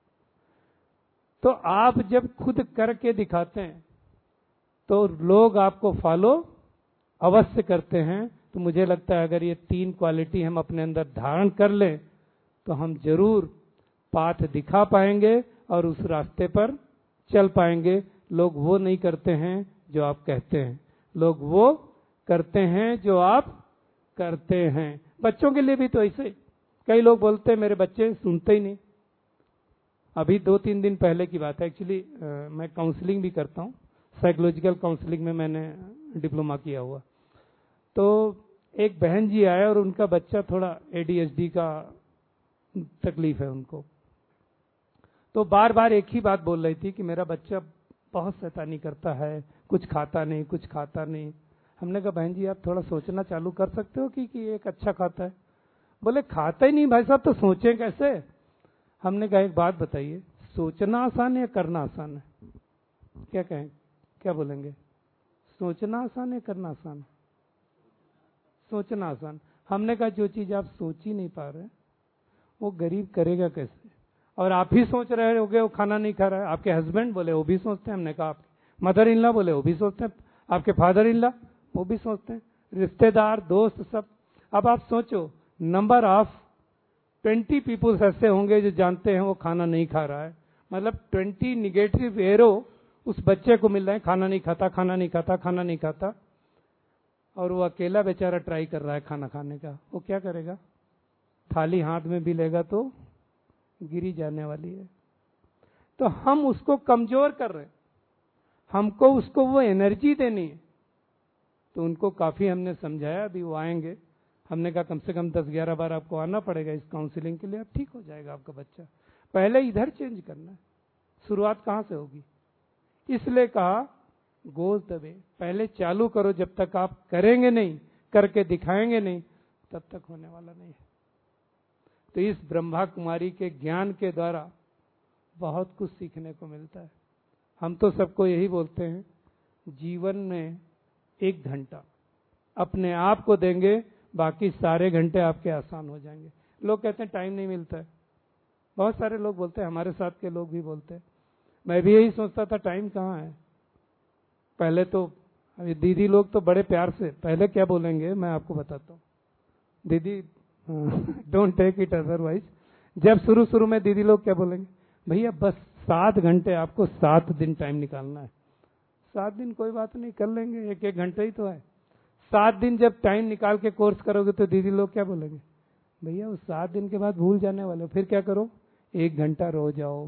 तो आप जब खुद करके दिखाते हैं तो लोग आपको फॉलो अवश्य करते हैं। तो मुझे लगता है अगर ये 3 क्वालिटी हम अपने अंदर धारण कर लें तो हम जरूर पाथ दिखा पाएंगे और उस रास्ते पर चल पाएंगे। लोग वो नहीं करते हैं जो आप कहते हैं, लोग वो करते हैं जो आप करते हैं। बच्चों के लिए भी तो ऐसे, कई लोग बोलते हैं मेरे बच्चे सुनते ही नहीं। अभी 2-3 दिन पहले की बात है, एक्चुअली मैं काउंसलिंग भी करता हूँ, साइकोलॉजिकल काउंसलिंग में मैंने डिप्लोमा किया हुआ। तो एक बहन जी आए और उनका बच्चा थोड़ा ADHD का तकलीफ है उनको, तो बार बार एक ही बात बोल रही थी कि मेरा बच्चा बहुत शैतानी करता है, कुछ खाता नहीं, कुछ खाता नहीं। हमने कहा बहन जी आप थोड़ा सोचना चालू कर सकते हो कि एक अच्छा खाता है? बोले खाता ही नहीं भाई साहब, तो सोचें कैसे? हमने कहा एक बात बताइए, सोचना आसान है या करना आसान है? क्या कहें, क्या बोलेंगे? सोचना आसान है, करना आसान है? सोचना आसान। हमने कहा जो चीज आप सोच ही नहीं पा रहे वो गरीब करेगा कैसे? और आप ही सोच रहे होगे वो खाना नहीं खा रहा है, आपके हस्बैंड बोले वो भी सोचते हैं, हमने कहा आपके मदर इन लॉ बोले वो भी सोचते हैं, आपके फादर इन लॉ वो भी सोचते हैं, रिश्तेदार दोस्त सब। अब आप सोचो नंबर ऑफ 20 पीपुल्स ऐसे होंगे जो जानते हैं वो खाना नहीं खा रहा है, मतलब 20 निगेटिव एरो उस बच्चे को मिल रहे हैं, खाना नहीं खाता, खाना नहीं खाता, खाना नहीं खाता। और वो अकेला बेचारा ट्राई कर रहा है खाना खाने का, वो क्या करेगा? थाली हाथ में भी लेगा तो गिरी जाने वाली है। तो हम उसको कमजोर कर रहे हैं, हमको उसको वो एनर्जी देनी है। तो उनको काफी हमने समझाया, अभी वो आएंगे, हमने कहा कम से कम 10-11 बार आपको आना पड़ेगा इस काउंसलिंग के लिए, अब ठीक हो जाएगा आपका बच्चा। पहले इधर चेंज करना है, शुरुआत कहाँ से होगी? इसलिए कहा गोज दबे, पहले चालू करो। जब तक आप करेंगे नहीं, करके दिखाएंगे नहीं, तब तक होने वाला नहीं है। तो इस ब्रह्मा कुमारी के ज्ञान के द्वारा बहुत कुछ सीखने को मिलता है। हम तो सबको यही बोलते हैं, जीवन में 1 घंटा अपने आप को देंगे, बाकी सारे घंटे आपके आसान हो जाएंगे। लोग कहते हैं टाइम नहीं मिलता है, बहुत सारे लोग बोलते हैं, हमारे साथ के लोग भी बोलते हैं। मैं भी यही सोचता था, टाइम कहाँ है। पहले तो अभी दीदी लोग तो बड़े प्यार से पहले क्या बोलेंगे मैं आपको बताता हूँ। दीदी डोंट टेक इट अदरवाइज, जब शुरू शुरू में दीदी लोग क्या बोलेंगे, भैया बस 7 घंटे, आपको 7 दिन टाइम निकालना है। 7 दिन कोई बात नहीं, कर लेंगे, 1-1 घंटे ही तो है। 7 दिन जब टाइम निकाल के कोर्स करोगे तो दीदी लोग क्या बोलेंगे, भैया उस 7 दिन के बाद भूल जाने वाले हो, फिर क्या करो, 1 घंटा रोज आओ।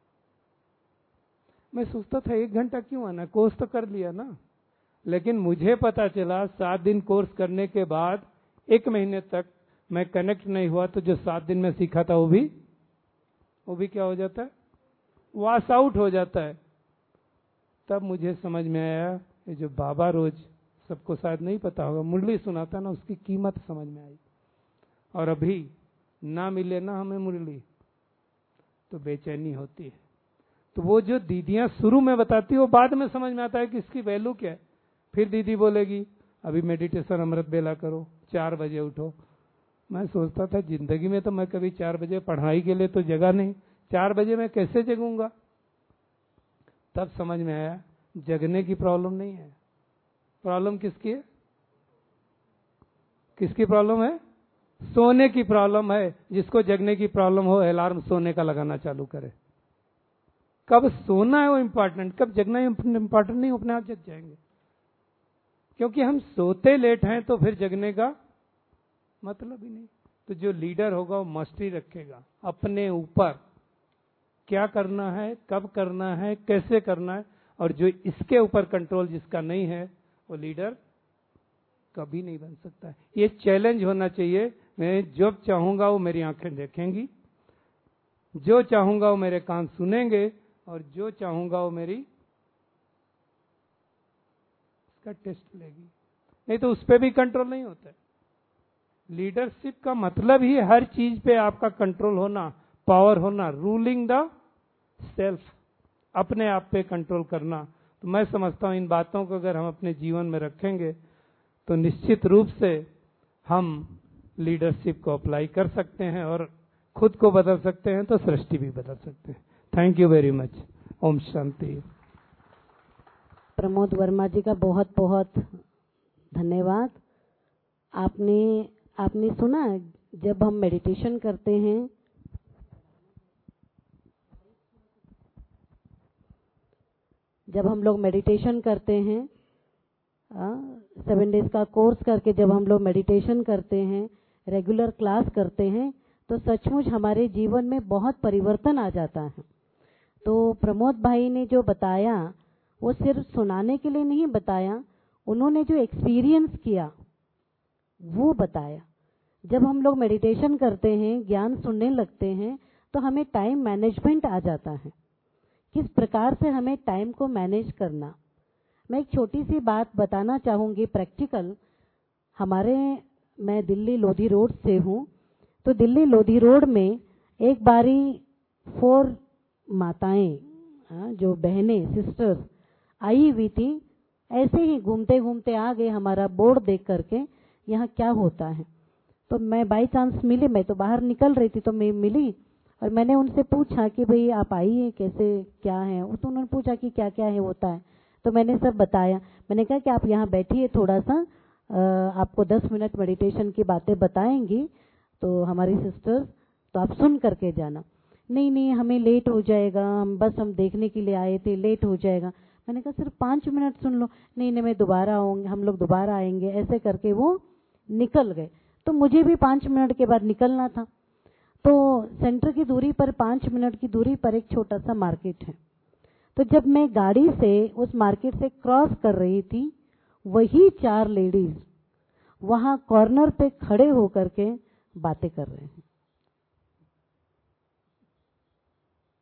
मैं सोचता था 1 घंटा क्यों आना, कोर्स तो कर लिया ना। लेकिन मुझे पता चला 7 दिन कोर्स करने के बाद 1 महीने तक मैं कनेक्ट नहीं हुआ, तो जो 7 दिन में सीखा था वो भी क्या हो जाता है, वॉश आउट हो जाता है। तब मुझे समझ में आया, ये जो बाबा रोज, सबको शायद नहीं पता होगा, मुरली सुनाता ना, उसकी कीमत समझ में आई। और अभी ना मिले ना हमें मुरली तो बेचैनी होती है। तो वो जो दीदियां शुरू में बताती है, वो बाद में समझ में आता है कि इसकी वैल्यू क्या है। फिर दीदी बोलेगी अभी मेडिटेशन अमृत बेला करो, 4 बजे उठो। मैं सोचता था जिंदगी में तो मैं कभी 4 बजे, पढ़ाई के लिए तो जगा नहीं, 4 बजे मैं कैसे जगूंगा। तब समझ में आया जगने की प्रॉब्लम नहीं है, प्रॉब्लम किसकी है, किसकी प्रॉब्लम है, सोने की प्रॉब्लम है। जिसको जगने की प्रॉब्लम हो, अलार्म सोने का लगाना चालू करे। कब सोना है वो इंपॉर्टेंट, कब जगना इंपॉर्टेंट नहीं, अपने आप जग जाएंगे। क्योंकि हम सोते लेट हैं तो फिर जगने का मतलब ही नहीं। तो जो लीडर होगा वो मस्ती रखेगा अपने ऊपर, क्या करना है, कब करना है, कैसे करना है। और जो इसके ऊपर कंट्रोल जिसका नहीं है, वो लीडर कभी नहीं बन सकता है। ये चैलेंज होना चाहिए। मैं जो चाहूंगा वो मेरी आंखें देखेंगी, जो चाहूंगा वो मेरे कान सुनेंगे, और जो चाहूंगा वो मेरी इसका टेस्ट लेगी। नहीं तो उस पर भी कंट्रोल नहीं होता है। लीडरशिप का मतलब ही हर चीज पे आपका कंट्रोल होना, पावर होना, रूलिंग द सेल्फ, अपने आप पे कंट्रोल करना। तो मैं समझता हूं इन बातों को अगर हम अपने जीवन में रखेंगे तो निश्चित रूप से हम लीडरशिप को अप्लाई कर सकते हैं और खुद को बदल सकते हैं, तो सृष्टि भी बदल सकते हैं। Thank you very much. ओम शांति। प्रमोद वर्मा जी का बहुत बहुत धन्यवाद। आपने सुना, जब हम मेडिटेशन करते हैं, जब हम लोग मेडिटेशन करते हैं, 7 डेज का कोर्स करके जब हम लोग मेडिटेशन करते हैं, रेगुलर क्लास करते हैं, तो सचमुच हमारे जीवन में बहुत परिवर्तन आ जाता है। तो प्रमोद भाई ने जो बताया वो सिर्फ सुनाने के लिए नहीं बताया, उन्होंने जो एक्सपीरियंस किया वो बताया। जब हम लोग मेडिटेशन करते हैं, ज्ञान सुनने लगते हैं, तो हमें टाइम मैनेजमेंट आ जाता है, किस प्रकार से हमें टाइम को मैनेज करना। मैं एक छोटी सी बात बताना चाहूँगी, प्रैक्टिकल। मैं दिल्ली लोधी रोड से हूँ, तो दिल्ली लोधी रोड में एक बारी 4 माताएं, जो बहनें, सिस्टर्स आई हुई थी, ऐसे ही घूमते घूमते आ गए हमारा बोर्ड देख करके, यहाँ क्या होता है। तो मैं बाई चांस मिली, मैं तो बाहर निकल रही थी, तो मैं मिली और मैंने उनसे पूछा कि भाई आप आई हैं, कैसे क्या है। तो उन्होंने पूछा कि क्या क्या है होता है, तो मैंने सब बताया। मैंने कहा कि आप यहाँ बैठिए, थोड़ा सा आपको 10 मिनट मेडिटेशन की बातें बताएंगी तो हमारी सिस्टर्स, तो आप सुन करके जाना। नहीं नहीं, हमें लेट हो जाएगा, हम देखने के लिए आए थे, लेट हो जाएगा। मैंने कहा सिर्फ 5 मिनट सुन लो। नहीं नहीं, मैं दोबारा आऊँगी, हम लोग दोबारा आएंगे, ऐसे करके वो निकल गए। तो मुझे भी 5 मिनट के बाद निकलना था। तो सेंटर की दूरी पर, 5 मिनट की दूरी पर एक छोटा सा मार्केट है। तो जब मैं गाड़ी से उस मार्केट से क्रॉस कर रही थी, वही 4 लेडीज वहां कॉर्नर पे खड़े होकर के बातें कर रहे हैं।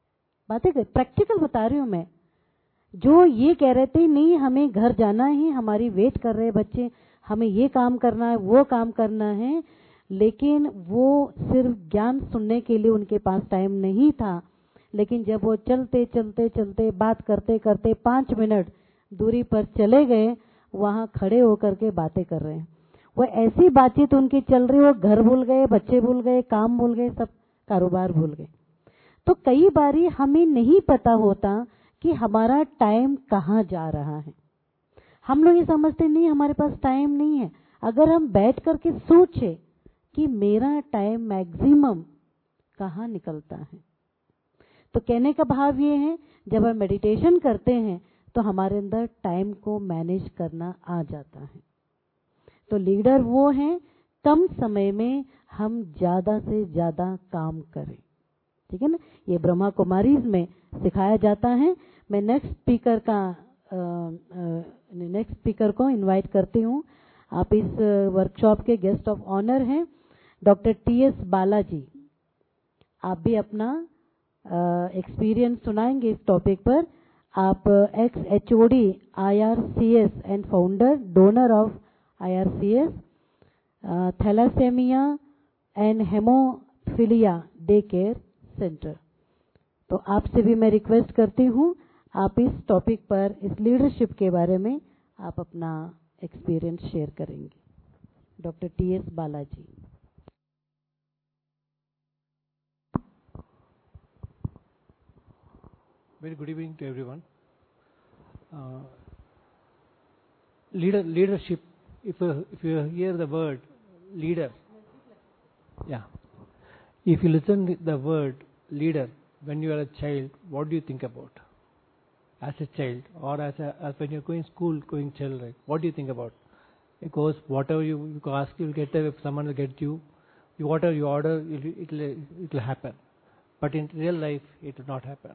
बातें कर, प्रैक्टिकल बता रही हूँ मैं। जो ये कह रहे थे नहीं हमें घर जाना है, हमारी वेट कर रहे बच्चे, हमें ये काम करना है, वो काम करना है, लेकिन वो सिर्फ ज्ञान सुनने के लिए उनके पास टाइम नहीं था। लेकिन जब वो चलते चलते चलते बात करते करते 5 मिनट दूरी पर चले गए, वहां खड़े होकर के बातें कर रहे हैं। वो ऐसी बातचीत उनकी चल रही, वो घर भूल गए, बच्चे भूल गए, काम भूल गए, सब कारोबार भूल गए। तो कई बारी हमें नहीं पता होता कि हमारा टाइम कहाँ जा रहा है। हम लोग ये समझते नहीं हमारे पास टाइम नहीं है। अगर हम बैठ करके सोचे कि मेरा टाइम मैक्सिमम कहाँ निकलता है, तो कहने का भाव ये है जब हम मेडिटेशन करते हैं तो हमारे अंदर टाइम को मैनेज करना आ जाता है। तो लीडर वो हैं कम समय में हम ज्यादा से ज्यादा काम करें, ठीक है ना। ये ब्रह्मा कुमारीज में सिखाया जाता है। मैं नेक्स्ट स्पीकर को इनवाइट करती हूँ। आप इस वर्कशॉप के गेस्ट ऑफ ऑनर हैं डॉक्टर टी.एस. बालाजी। आप भी अपना एक्सपीरियंस सुनाएंगे इस टॉपिक पर। आप ex HOD IRCS and founder donor of IRCS, thalassaemia and haemophilia day care centre. तो आपसे भी मैं रिक्वेस्ट करती हूँ आप इस टॉपिक पर, इस लीडरशिप के बारे में आप अपना एक्सपीरियंस शेयर करेंगे। Doctor T S. Balaji. Very good evening to everyone. Leadership. If you hear the word leader, yeah. If you listen to the word leader when you are a child, what do you think about? As a child, or as when you're going school, going child, right? What do you think about? Because whatever you ask, you'll get there. If someone will get you, whatever you order, it will happen. But in real life, it will not happen.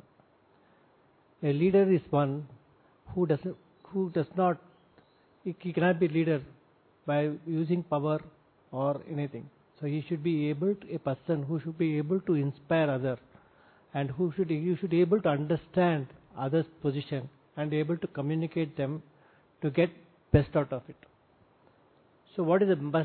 A leader is one who does not, he cannot be leader by using power or anything. So he should be able to, a person who should be able to inspire others, and you should be able to understand others' position and able to communicate them to get best out of it. So what is the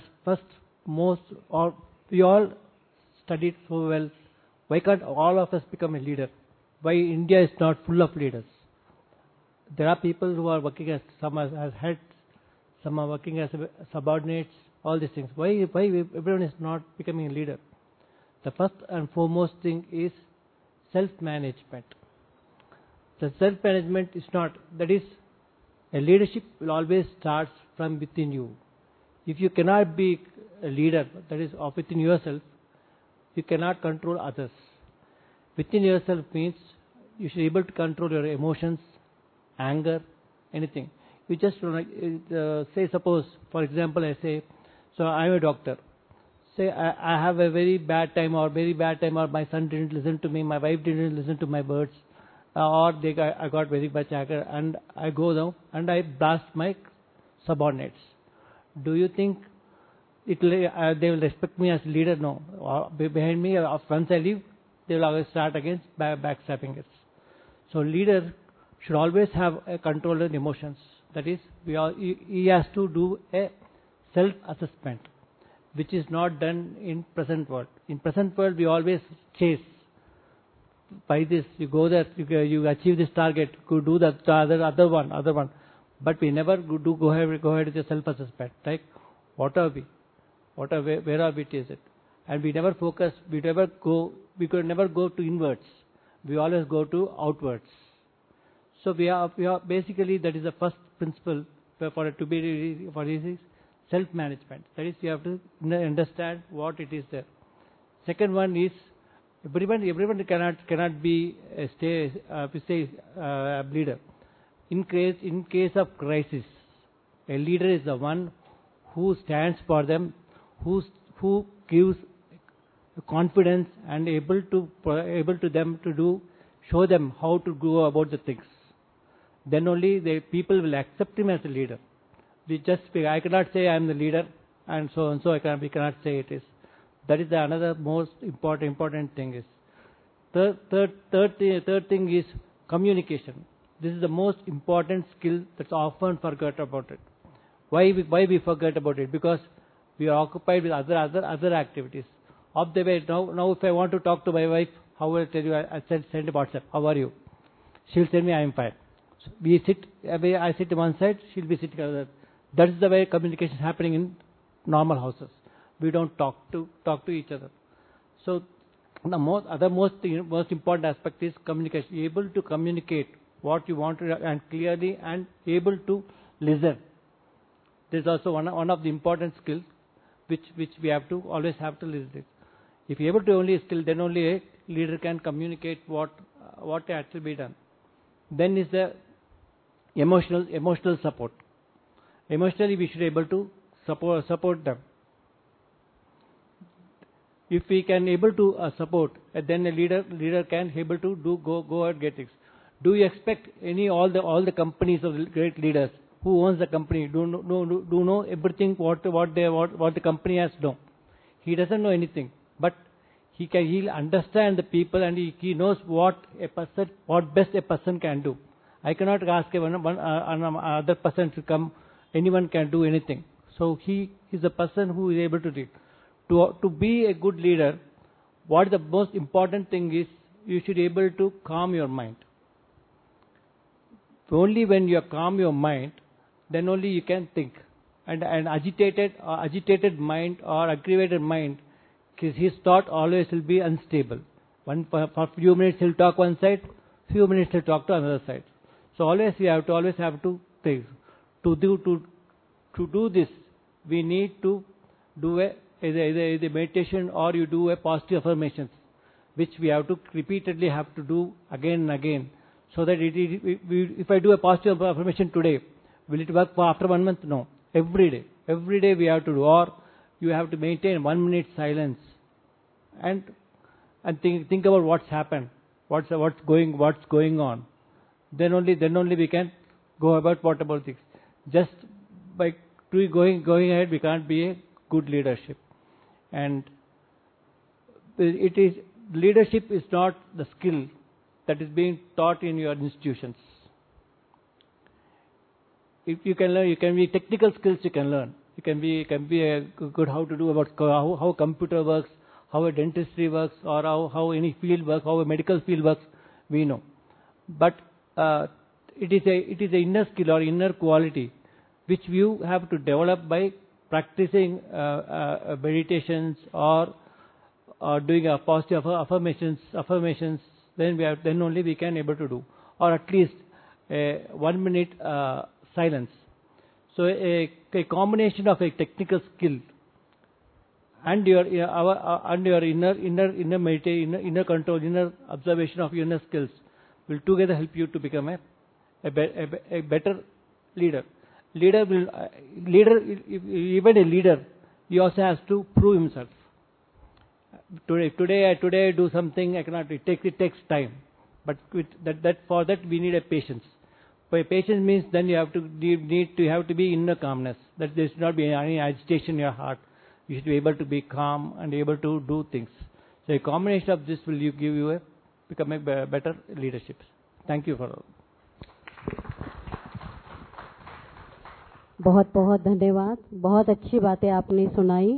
or we all studied so well, why can't all of us become a leader? Why India is not full of leaders? There are people who are working as heads, some are working as subordinates, all these things. Why everyone is not becoming a leader? The first and foremost thing is self-management. The self-management is not, that is, a leadership will always start from within you. If you cannot be a leader, that is within yourself, you cannot control others. Within yourself means you should be able to control your emotions, anger, anything. You just say, suppose, for example, I say, so I'm a doctor. Say I have a very bad time, or my son didn't listen to me, my wife didn't listen to my words, or I got very much anger, and I go down and I blast my subordinates. Do you think they will respect me as leader? No. Behind me, once I leave, they will always start against backstabbing us. So leader should always have a control of emotions. That is, he has to do a self-assessment, which is not done in present world. In present world, we always chase. By this, you go there, you achieve this target, you do the other one. But we never go ahead with a self-assessment. Like, what are we? Where are we? Is it? And we never focus. We could never go to inwards. We always go to outwards. So we are basically, that is the first principle for it to be for this is self-management. That is, you have to understand what it is there. Second one is everyone cannot be a leader. In case of crisis, a leader is the one who stands for them, who gives confidence and able to them to show them how to go about the things. Then only the people will accept him as a leader. I cannot say I am the leader and so we cannot say it is. That is another most important thing is. third thing is communication. This is the most important skill that's often forgot about it. Why we forget about it? Because we are occupied with other activities. Of the way, now if I want to talk to my wife, how will I tell you? I send a WhatsApp. How are you? She'll tell me I am fine. So I sit on one side, she'll be sitting on the other. That is the way communication is happening in normal houses. We don't talk to each other. So the most important aspect is communication. Able to communicate what you want to and clearly, and able to listen. This is also one of the important skills which we always have to listen. If you're able to only skill, then only a leader can communicate what actually be done. Then is the emotional support. Emotionally, we should be able to support them. If we can able to support, then a leader can able to go and get it. Do you expect all the companies of the great leaders who owns the company do know everything what the company has done? He doesn't know anything, but he'll understand the people, and he knows what best a person can do. I cannot ask another person to come. Anyone can do anything. So he is a person who is able to do it. To be a good leader, what the most important thing is, you should be able to calm your mind. Only when you calm your mind, then only you can think. And agitated mind or aggravated mind, his thought always will be unstable. For a few minutes he'll talk one side, few minutes he'll talk to another side. So always have to think. To do this, we need to do either meditation, or you do a positive affirmations, which we have to repeatedly have to do again and again. So that if I do a positive affirmation today, will it work for after 1 month? No. Every day we have to do. Or you have to maintain 1 minute silence and think about what's happened, what's going on. Then only we can go about what about things. Just by going ahead, we can't be a good leadership. And leadership is not the skill that is being taught in your institutions. If you can learn, you can be technical skills. You can learn. You can be a good how to do about how computer works, how a dentistry works, or how any field works, how a medical field works. We know, but it is a inner skill or inner quality which you have to develop by practicing meditations or doing a positive affirmations. Then only we can able to do, or at least 1 minute silence. So a combination of a technical skill and your inner meditation, inner control, inner observation of your inner skills will together help you to become a better leader. Even a leader, he also has to prove himself. Today I do something, I cannot. It takes time, but for that we need a patience. By patience means then you have to be inner calmness. That there should not be any agitation in your heart. You should be able to be calm and able to do things. So a combination of this will become a better leadership. Thank you for all. बहुत बहुत धन्यवाद. बहुत अच्छी बातें आपने सुनाई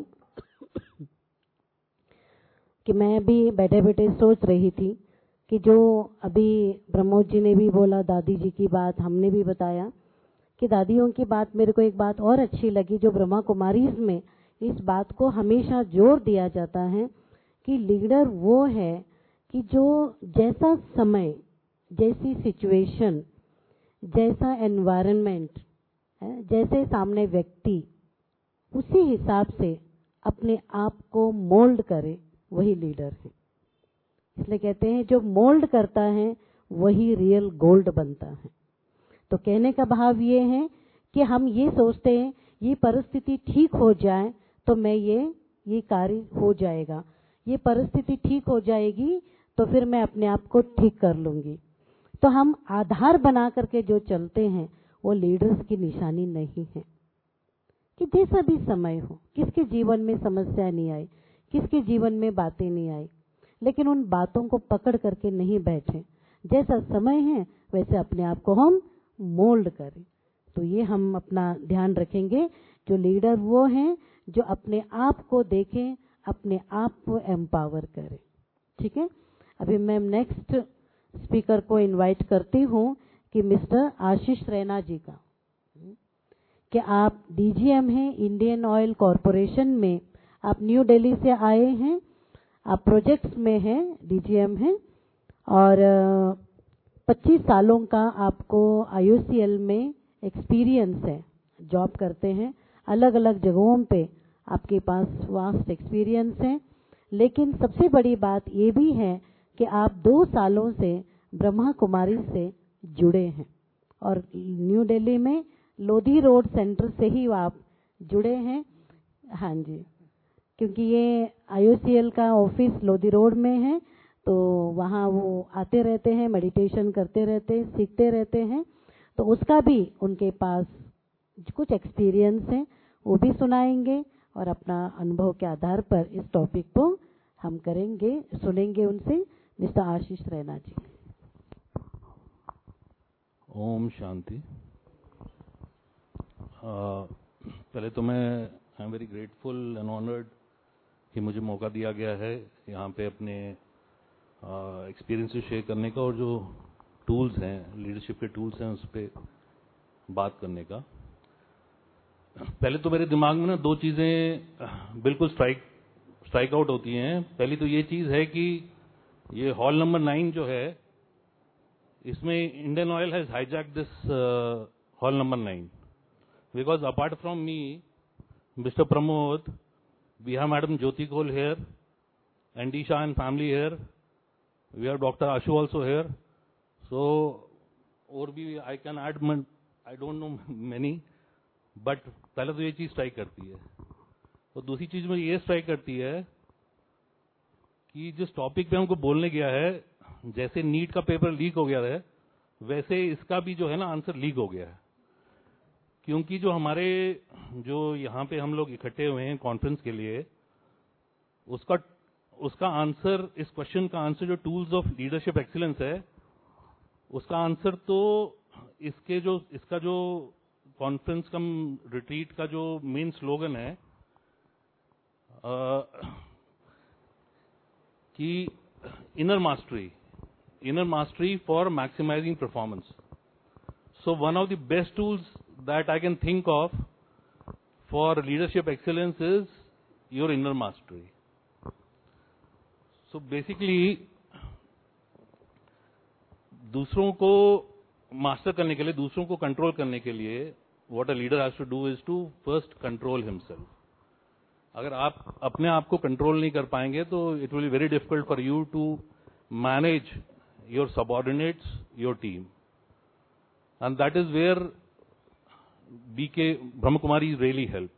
कि मैं भी बैठे बैठे सोच रही थी कि जो अभी ब्रह्मोस जी ने भी बोला, दादी जी की बात हमने भी बताया कि दादियों की बात, मेरे को एक बात और अच्छी लगी जो ब्रह्मा कुमारीज में इस बात को हमेशा जोर दिया जाता है कि लीडर वो है कि जो जैसा समय, जैसी सिचुएशन, जैसा एनवायरनमेंट, जैसे सामने व्यक्ति, उसी हिसाब से अपने आप को मोल्ड करे, वही लीडर है. इसलिए कहते हैं जो मोल्ड करता है वही रियल गोल्ड बनता है. तो कहने का भाव ये है कि हम ये सोचते हैं ये परिस्थिति ठीक हो जाए तो मैं ये कार्य हो जाएगा, ये परिस्थिति ठीक हो जाएगी तो फिर मैं अपने आप को ठीक कर लूंगी. तो हम आधार बना करके जो चलते हैं वो लीडर्स की निशानी नहीं है. कि जैसा भी समय हो, किसके जीवन में समस्या नहीं आई, किसके जीवन में बातें नहीं आई, लेकिन उन बातों को पकड़ करके नहीं बैठे। जैसा समय है वैसे अपने आप को हम मोल्ड करें। तो ये हम अपना ध्यान रखेंगे। जो लीडर वो हैं जो अपने आप को देखें, अपने आप को एम्पावर करें। ठीक है, अभी मैं नेक्स्ट स्पीकर को इनवाइट करती हूँ कि मिस्टर आशीष रैना जी का। कि आप डीजीएम हैं इंडियन ऑयल कॉरपोरेशन में, आप न्यू दिल्ली से आए हैं, आप प्रोजेक्ट्स में हैं, डीजीएम हैं और 25 सालों का आपको आईओसीएल में एक्सपीरियंस है, जॉब करते हैं अलग अलग जगहों पे, आपके पास वास्ट एक्सपीरियंस है। लेकिन सबसे बड़ी बात ये भी है कि आप 2 सालों से ब्रह्मा कुमारी से जुड़े हैं और न्यू दिल्ली में लोधी रोड सेंटर से ही आप जुड़े हैं। हाँ जी, क्योंकि ये आईओसीएल का ऑफिस लोधी रोड में है, तो वहाँ वो आते रहते हैं, मेडिटेशन करते रहते हैं, सीखते रहते हैं। तो उसका भी उनके पास कुछ एक्सपीरियंस है, वो भी सुनाएंगे और अपना अनुभव के आधार पर इस टॉपिक को हम करेंगे, सुनेंगे उनसे। मिस्टर आशीष रैना जी। ओम शांति। पहले तो मैं I am very grateful and honoured कि मुझे मौका दिया गया है यहाँ पे अपने एक्सपीरियंस शेयर करने का और जो टूल्स हैं, लीडरशिप के टूल्स हैं, उस पर बात करने का। पहले तो मेरे दिमाग में ना 2 चीज़ें बिल्कुल स्ट्राइक आउट होती हैं। पहली तो ये चीज़ है कि ये हॉल नंबर 9 जो है, इसमें Indian Oil has hijack this hall number 9 because apart from me, mister Pramod, we have Madam Jyoti Kohl here, Andy Shah and family here. We have Dr. Ashu also here. So, और भी I can add, I don't know many, but पहले तो ये चीज strike करती है। तो दूसरी चीज में ये स्ट्राइक करती है कि जिस टॉपिक पे हमको बोलने गया है, जैसे नीट का पेपर लीक हो गया है, वैसे इसका भी जो है ना आंसर लीक हो गया है। क्योंकि जो हमारे जो यहाँ पे हम लोग इकट्ठे हुए हैं कॉन्फ्रेंस के लिए, उसका आंसर, इस क्वेश्चन का आंसर जो टूल्स ऑफ लीडरशिप एक्सीलेंस है, उसका आंसर तो इसका जो कॉन्फ्रेंस कम रिट्रीट का जो मेन स्लोगन है कि inner mastery for maximising performance. So one of the best tools that I can think of for leadership excellence is your inner mastery. So basically, दूसरों को मास्टर करने के लिए, दूसरों को कंट्रोल करने के लिए, what a leader has to do is to first control himself. अगर आप अपने आप को कंट्रोल नहीं कर पाएंगे तो it will be very difficult for you to manage your subordinates, your team. And that is where BK Brahma Kumari really help.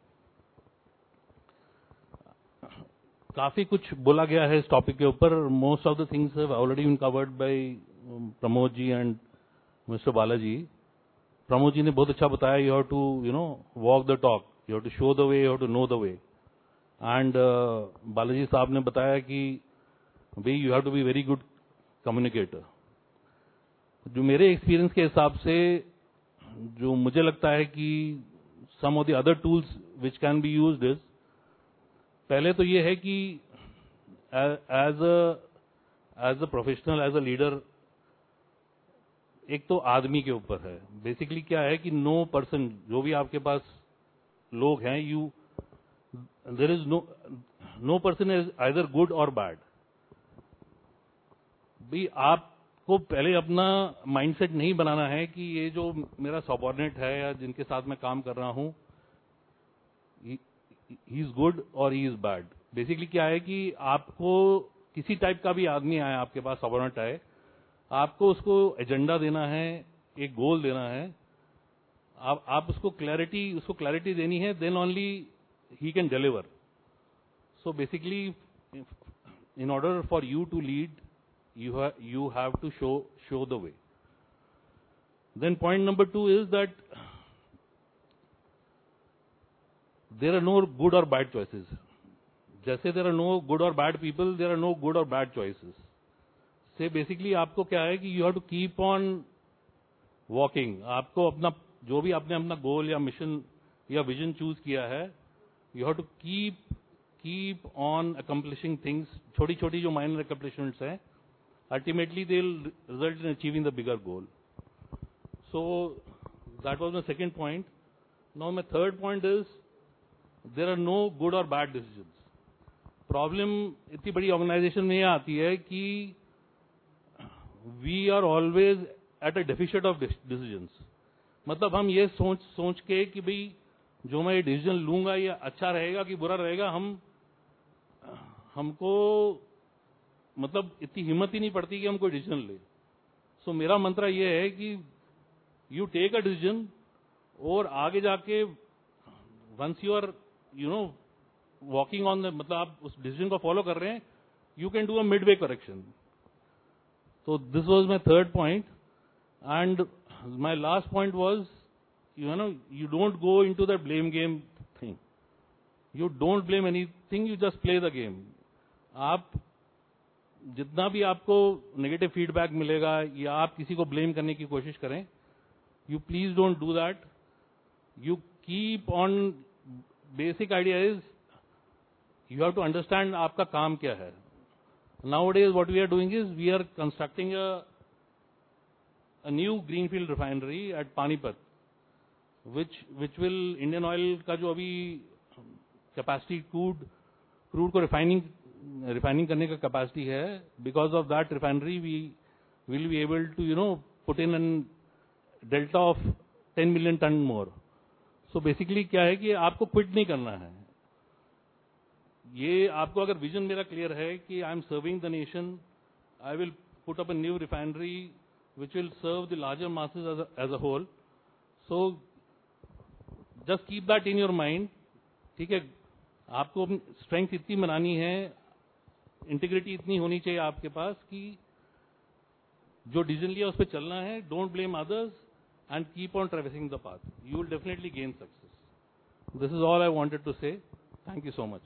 काफी कुछ बोला गया है इस टॉपिक के ऊपर। Most of the things have already been covered by Pramod ji and mister Balaji. Pramod ji ने बहुत अच्छा बताया, you have to walk the talk, you have to show the way, you have to know the way. And Balaji साहब ने बताया कि भाई you have to be very good communicator. जो मेरे एक्सपीरियंस के हिसाब से जो मुझे लगता है कि some of the other tools which can be used is, पहले तो ये है कि as a professional, as a leader, एक तो आदमी के ऊपर है। बेसिकली क्या है कि नो पर्सन, जो भी आपके पास लोग हैं, there is no person is either good or bad. भाई आपको पहले अपना माइंडसेट नहीं बनाना है कि ये जो मेरा सबऑर्डिनेट है या जिनके साथ मैं काम कर रहा हूं, ही इज गुड और ही इज बैड। बेसिकली क्या है कि आपको किसी टाइप का भी आदमी आए, आपके पास सबऑर्डिनेट आए, आपको उसको एजेंडा देना है, एक गोल देना है, आप उसको क्लैरिटी देनी है, then only he can deliver. So basically in order for you to lead, you have to show the way. Then point number 2 is that there are no good or bad choices. जैसे there are no good or bad people, there are no good or bad choices. So basically आपको क्या है कि you have to keep on walking. आपको अपना जो भी आपने अपना गोल या मिशन या विजन चूज किया है, you have to keep on accomplishing things. छोटी छोटी जो माइनर अकम्प्लिशमेंट्स हैं, ultimately they will result in achieving the bigger goal. So that was my second point. Now my third point is there are no good or bad decisions. Problem इतनी बड़ी organisation में यह आती है कि we are always at a deficit of decisions. मतलब हम ये सोच के कि भाई जो मैं ये डिसीजन लूंगा ये अच्छा रहेगा कि बुरा रहेगा, हमको मतलब इतनी हिम्मत ही नहीं पड़ती कि हम कोई डिसीजन ले। सो मेरा मंत्र ये है कि यू टेक अ डिसीजन और आगे जाके once you are walking on the, मतलब आप उस डिसीजन को फॉलो कर रहे हैं, you can do a mid way correction. So this was my third point, and my last point was, you don't go into that blame game thing. You don't blame anything, you just play the game. आप जितना भी आपको negative feedback मिलेगा या आप किसी को blame करने की कोशिश करें, you please don't do that. You keep on, basic idea is you have to understand आपका काम क्या है। Nowadays, what we are doing is we are constructing a new greenfield refinery at Panipat, which will Indian Oil का जो अभी capacity crude को refining करने का capacity है, because of that refinery we will be able to put in a delta of 10 million ton more. So basically क्या है कि आपको quit नहीं करना है। ये आपको अगर विजन मेरा क्लियर है कि I am serving the nation, I will put up a new refinery which will serve the larger masses as a whole. So just keep that in your mind, ठीक है। आपको अपनी स्ट्रेंथ इतनी बनानी है, इंटीग्रिटी इतनी होनी चाहिए आपके पास कि जो डिसीजन लिया उस पर चलना है। Don't blame others and keep on traversing the path, you will definitely gain success. This is all I wanted to say. Thank you so much.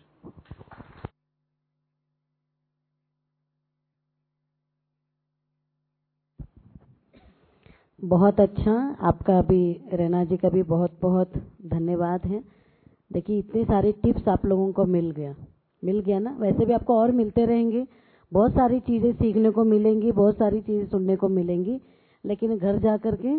बहुत अच्छा, आपका भी, रैना जी का भी बहुत बहुत धन्यवाद है। देखिए इतने सारे टिप्स आप लोगों को मिल गया ना। वैसे भी आपको और मिलते रहेंगे, बहुत सारी चीज़ें सीखने को मिलेंगी, बहुत सारी चीज़ें सुनने को मिलेंगी, लेकिन घर जा कर के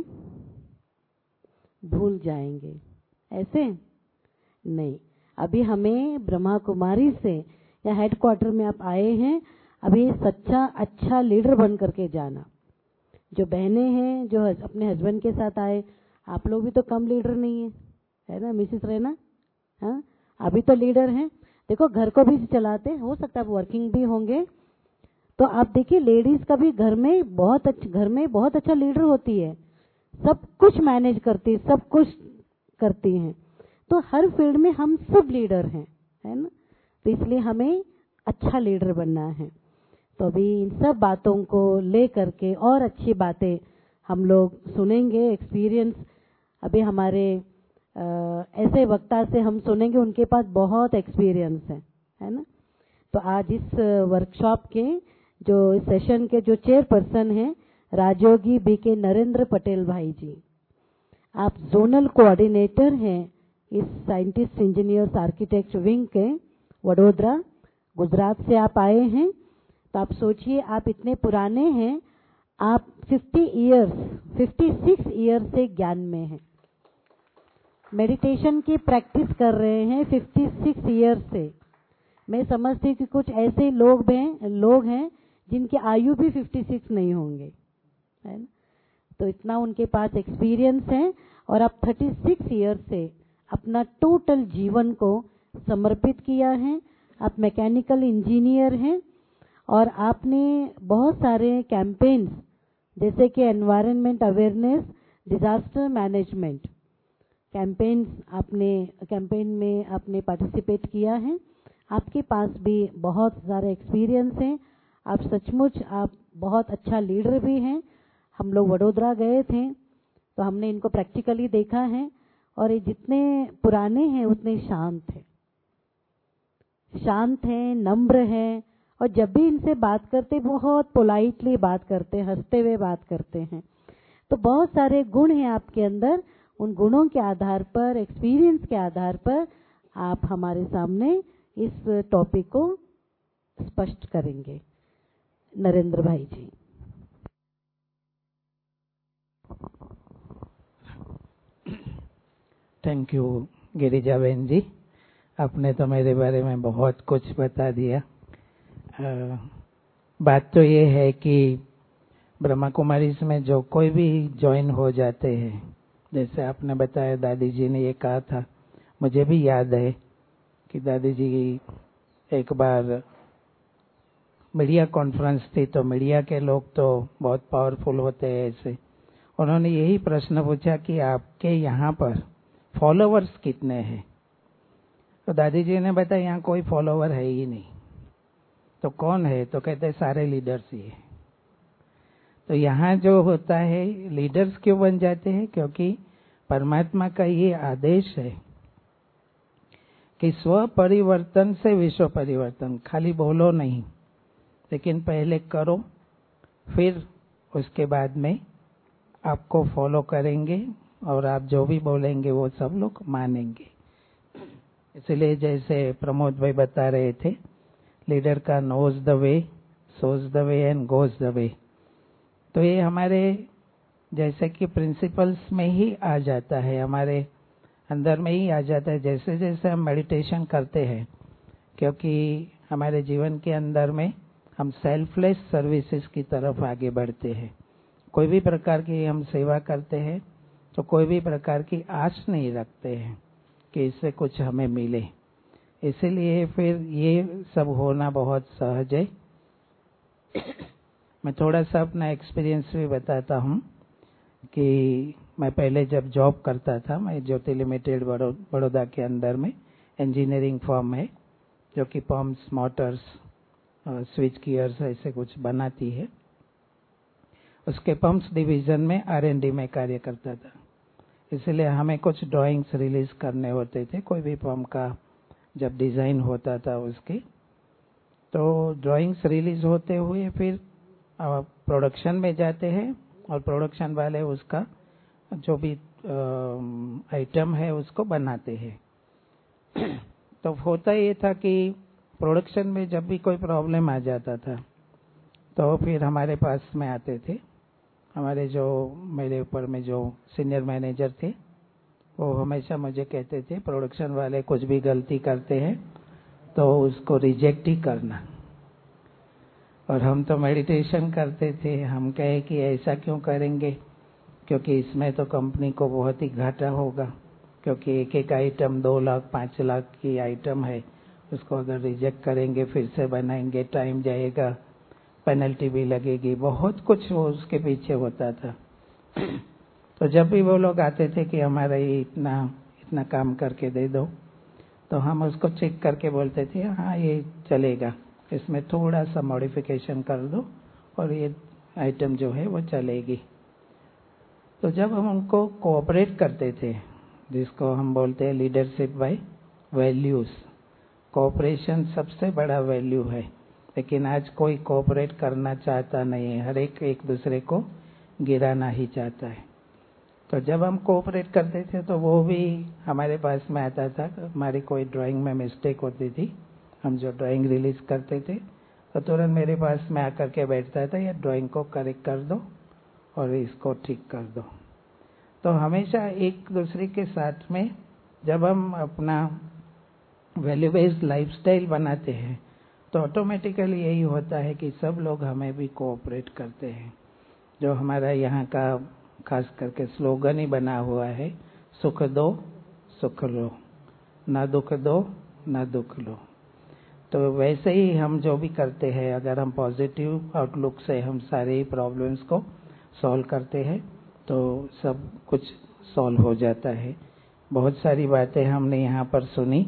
भूल जाएंगे, ऐसे नहीं। अभी हमें ब्रह्मा कुमारी से या हेडक्वार्टर में आप आए हैं, अभी सच्चा अच्छा लीडर बन करके जाना। जो बहनें हैं जो अपने हस्बैंड के साथ आए, आप लोग भी तो कम लीडर नहीं है ना मिसेस रैना? हाँ, अभी तो लीडर हैं। देखो घर को भी चलाते, हो सकता है आप वर्किंग भी होंगे, तो आप देखिए लेडीज का भी घर में बहुत अच्छा लीडर होती है, सब कुछ मैनेज करती है, सब कुछ करती हैं। तो हर फील्ड में हम सब लीडर हैं, है ना। तो इसलिए हमें अच्छा लीडर बनना है। तो अभी इन सब बातों को ले करके और अच्छी बातें हम लोग सुनेंगे। एक्सपीरियंस अभी हमारे ऐसे वक्ता से हम सुनेंगे, उनके पास बहुत एक्सपीरियंस है ना। तो आज इस वर्कशॉप के जो इस सेशन के जो चेयरपर्सन हैं राजयोगी BK नरेंद्र पटेल भाई जी, आप जोनल कोऑर्डिनेटर हैं इस साइंटिस्ट इंजीनियर्स आर्किटेक्ट विंग के, वडोदरा गुजरात से आप आए हैं। तो आप सोचिए, आप इतने पुराने हैं, आप 56 ईयर्स से ज्ञान में हैं, मेडिटेशन की प्रैक्टिस कर रहे हैं 56 ईयर्स से। मैं समझती हूँ कि कुछ ऐसे लोग हैं जिनकी आयु भी 56 नहीं होंगे, है ना। तो इतना उनके पास एक्सपीरियंस है, और आप 36 ईयर्स से अपना टोटल जीवन को समर्पित किया है। आप मैकेनिकल इंजीनियर हैं और आपने बहुत सारे कैंपेन्स जैसे कि environment awareness, disaster management campaign में आपने पार्टिसिपेट किया है। आपके पास भी बहुत सारा एक्सपीरियंस है। आप सचमुच आप बहुत अच्छा लीडर भी हैं। हम लोग वडोदरा गए थे तो हमने इनको प्रैक्टिकली देखा है, और ये जितने पुराने हैं उतने शांत हैं। शांत हैं, नम्र हैं, और जब भी इनसे बात करते बहुत पोलाइटली बात करते हैं, हंसते हुए बात करते हैं। तो बहुत सारे गुण हैं आपके अंदर। उन गुणों के आधार पर, एक्सपीरियंस के आधार पर आप हमारे सामने इस टॉपिक को स्पष्ट करेंगे। नरेंद्र भाई जी। थैंक यू गिरिजा बहन जी, आपने तो मेरे बारे में बहुत कुछ बता दिया। बात तो ये है कि ब्रह्मा कुमारीज में जो कोई भी ज्वाइन हो जाते हैं, जैसे आपने बताया, दादी जी ने ये कहा था, मुझे भी याद है कि दादी जी एक बार मीडिया कॉन्फ्रेंस थी, तो मीडिया के लोग तो बहुत पावरफुल होते हैं ऐसे, उन्होंने यही प्रश्न पूछा कि आपके यहाँ पर फॉलोवर्स कितने हैं। तो दादी जी ने बताया यहाँ कोई फॉलोवर है ही नहीं। तो कौन है? तो कहते हैं सारे लीडर्स ही है। तो यहाँ जो होता है, लीडर्स क्यों बन जाते हैं? क्योंकि परमात्मा का ये आदेश है कि स्व परिवर्तन से विश्व परिवर्तन। खाली बोलो नहीं, लेकिन पहले करो, फिर उसके बाद में आपको फॉलो करेंगे और आप जो भी बोलेंगे वो सब लोग मानेंगे। इसलिए जैसे प्रमोद भाई बता रहे थे, लीडर का knows the way, shows the way and goes the way. तो ये हमारे जैसे कि प्रिंसिपल्स में ही आ जाता है, हमारे अंदर में ही आ जाता है जैसे जैसे हम मेडिटेशन करते हैं। क्योंकि हमारे जीवन के अंदर में हम सेल्फलेस सर्विसेज की तरफ आगे बढ़ते हैं। कोई भी प्रकार की हम सेवा करते हैं तो कोई भी प्रकार की आश नहीं रखते हैं कि इससे कुछ हमें मिले। इसीलिए फिर ये सब होना बहुत सहज है। मैं थोड़ा सा अपना एक्सपीरियंस भी बताता हूँ कि मैं पहले जब जॉब करता था, मैं ज्योति लिमिटेड बड़ौदा के अंदर में इंजीनियरिंग फर्म है जो कि पंप्स, मोटर्स, स्विच गियर्स ऐसे कुछ बनाती है। उसके पंप्स डिवीजन में R&D में कार्य करता था। इसलिए हमें कुछ ड्राइंग्स रिलीज करने होते थे, कोई भी पंप का जब डिजाइन होता था उसके, तो ड्राइंग्स रिलीज होते हुए फिर प्रोडक्शन में जाते हैं और प्रोडक्शन वाले उसका जो भी आइटम है उसको बनाते हैं। तो होता ये था कि प्रोडक्शन में जब भी कोई प्रॉब्लम आ जाता था तो फिर हमारे पास में आते थे। हमारे जो मेरे ऊपर में जो सीनियर मैनेजर थे वो हमेशा मुझे कहते थे, प्रोडक्शन वाले कुछ भी गलती करते हैं तो उसको रिजेक्ट ही करना। और हम तो मेडिटेशन करते थे, हम कहे कि ऐसा क्यों करेंगे, क्योंकि इसमें तो कंपनी को बहुत ही घाटा होगा, क्योंकि एक एक आइटम 2 लाख 5 लाख की आइटम है, उसको अगर रिजेक्ट करेंगे फिर से बनाएंगे, टाइम जाएगा, पेनल्टी भी लगेगी, बहुत कुछ वो उसके पीछे होता था। तो जब भी वो लोग आते थे कि हमारा ये इतना काम करके दे दो, तो हम उसको चेक करके बोलते थे हाँ ये चलेगा, इसमें थोड़ा सा मॉडिफिकेशन कर दो और ये आइटम जो है वो चलेगी। तो जब हम उनको कोऑपरेट करते थे, जिसको हम बोलते हैं लीडरशिप बाय वैल्यूज, कोऑपरेशन सबसे बड़ा वैल्यू है, लेकिन आज कोई कोऑपरेट करना चाहता नहीं है, हर एक दूसरे को गिराना ही चाहता है। तो जब हम कोऑपरेट करते थे तो वो भी हमारे पास में आता था, हमारी कोई ड्राइंग में मिस्टेक होती थी, हम जो ड्राइंग रिलीज करते थे तो तुरंत मेरे पास में आकर के बैठता था, ये ड्राइंग को करेक्ट कर दो और इसको ठीक कर दो। तो हमेशा एक दूसरे के साथ में जब हम अपना वैल्यू बेस्ड लाइफस्टाइल बनाते हैं तो ऑटोमेटिकली यही होता है कि सब लोग हमें भी कोऑपरेट करते हैं। जो हमारा यहाँ का खास करके स्लोगन ही बना हुआ है, सुख दो सुख लो, ना दुख दो ना दुख लो। तो वैसे ही हम जो भी करते हैं, अगर हम पॉजिटिव आउटलुक से हम सारे प्रॉब्लम्स को सॉल्व करते हैं तो सब कुछ सॉल्व हो जाता है। बहुत सारी बातें हमने यहाँ पर सुनी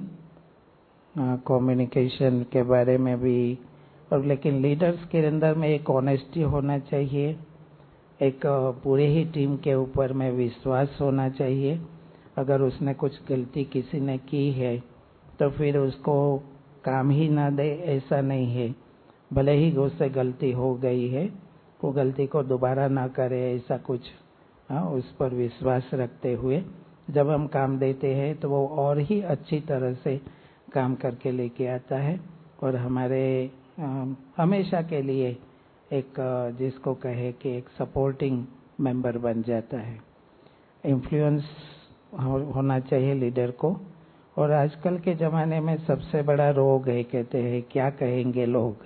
कम्युनिकेशन के बारे में भी, और लेकिन लीडर्स के अंदर में एक ऑनेस्टी होना चाहिए, एक पूरे ही टीम के ऊपर में विश्वास होना चाहिए। अगर उसने कुछ गलती किसी ने की है तो फिर उसको काम ही ना दे ऐसा नहीं है, भले ही उससे गलती हो गई है वो गलती को दोबारा ना करे ऐसा कुछ, उस पर विश्वास रखते हुए जब हम काम देते हैं तो वो और ही अच्छी तरह से काम करके लेके आता है और हमारे हमेशा के लिए एक जिसको कहे कि एक सपोर्टिंग मेंबर बन जाता है। इन्फ्लुएंस होना चाहिए लीडर को। और आजकल के ज़माने में सबसे बड़ा रोग है, कहते हैं क्या कहेंगे लोग,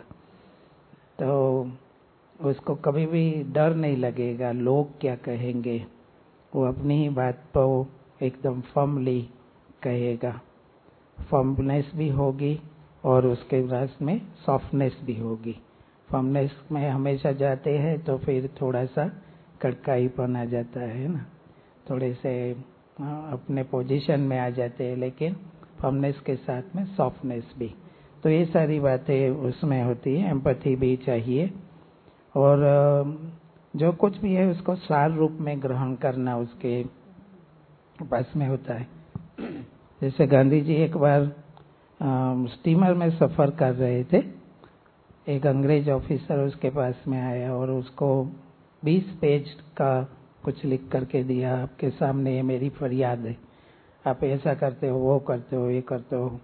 तो उसको कभी भी डर नहीं लगेगा लोग क्या कहेंगे, वो अपनी ही बात को एकदम फर्मली कहेगा। फर्मनेस भी होगी और उसके रास में सॉफ्टनेस भी होगी। फर्मनेस में हमेशा जाते हैं तो फिर थोड़ा सा कड़काईपन आ जाता है ना, थोड़े से अपने पोजीशन में आ जाते हैं, लेकिन फर्मनेस के साथ में सॉफ्टनेस भी, तो ये सारी बातें उसमें होती है। एम्पैथी भी चाहिए और जो कुछ भी है उसको सार रूप में ग्रहण करना उसके पास में होता है। जैसे गांधी जी एक बार स्टीमर में सफ़र कर रहे थे, एक अंग्रेज ऑफिसर उसके पास में आया और उसको 20 पेज का कुछ लिख करके दिया, आपके सामने ये मेरी फरियाद है, आप ऐसा करते हो, वो करते हो, ये करते हो।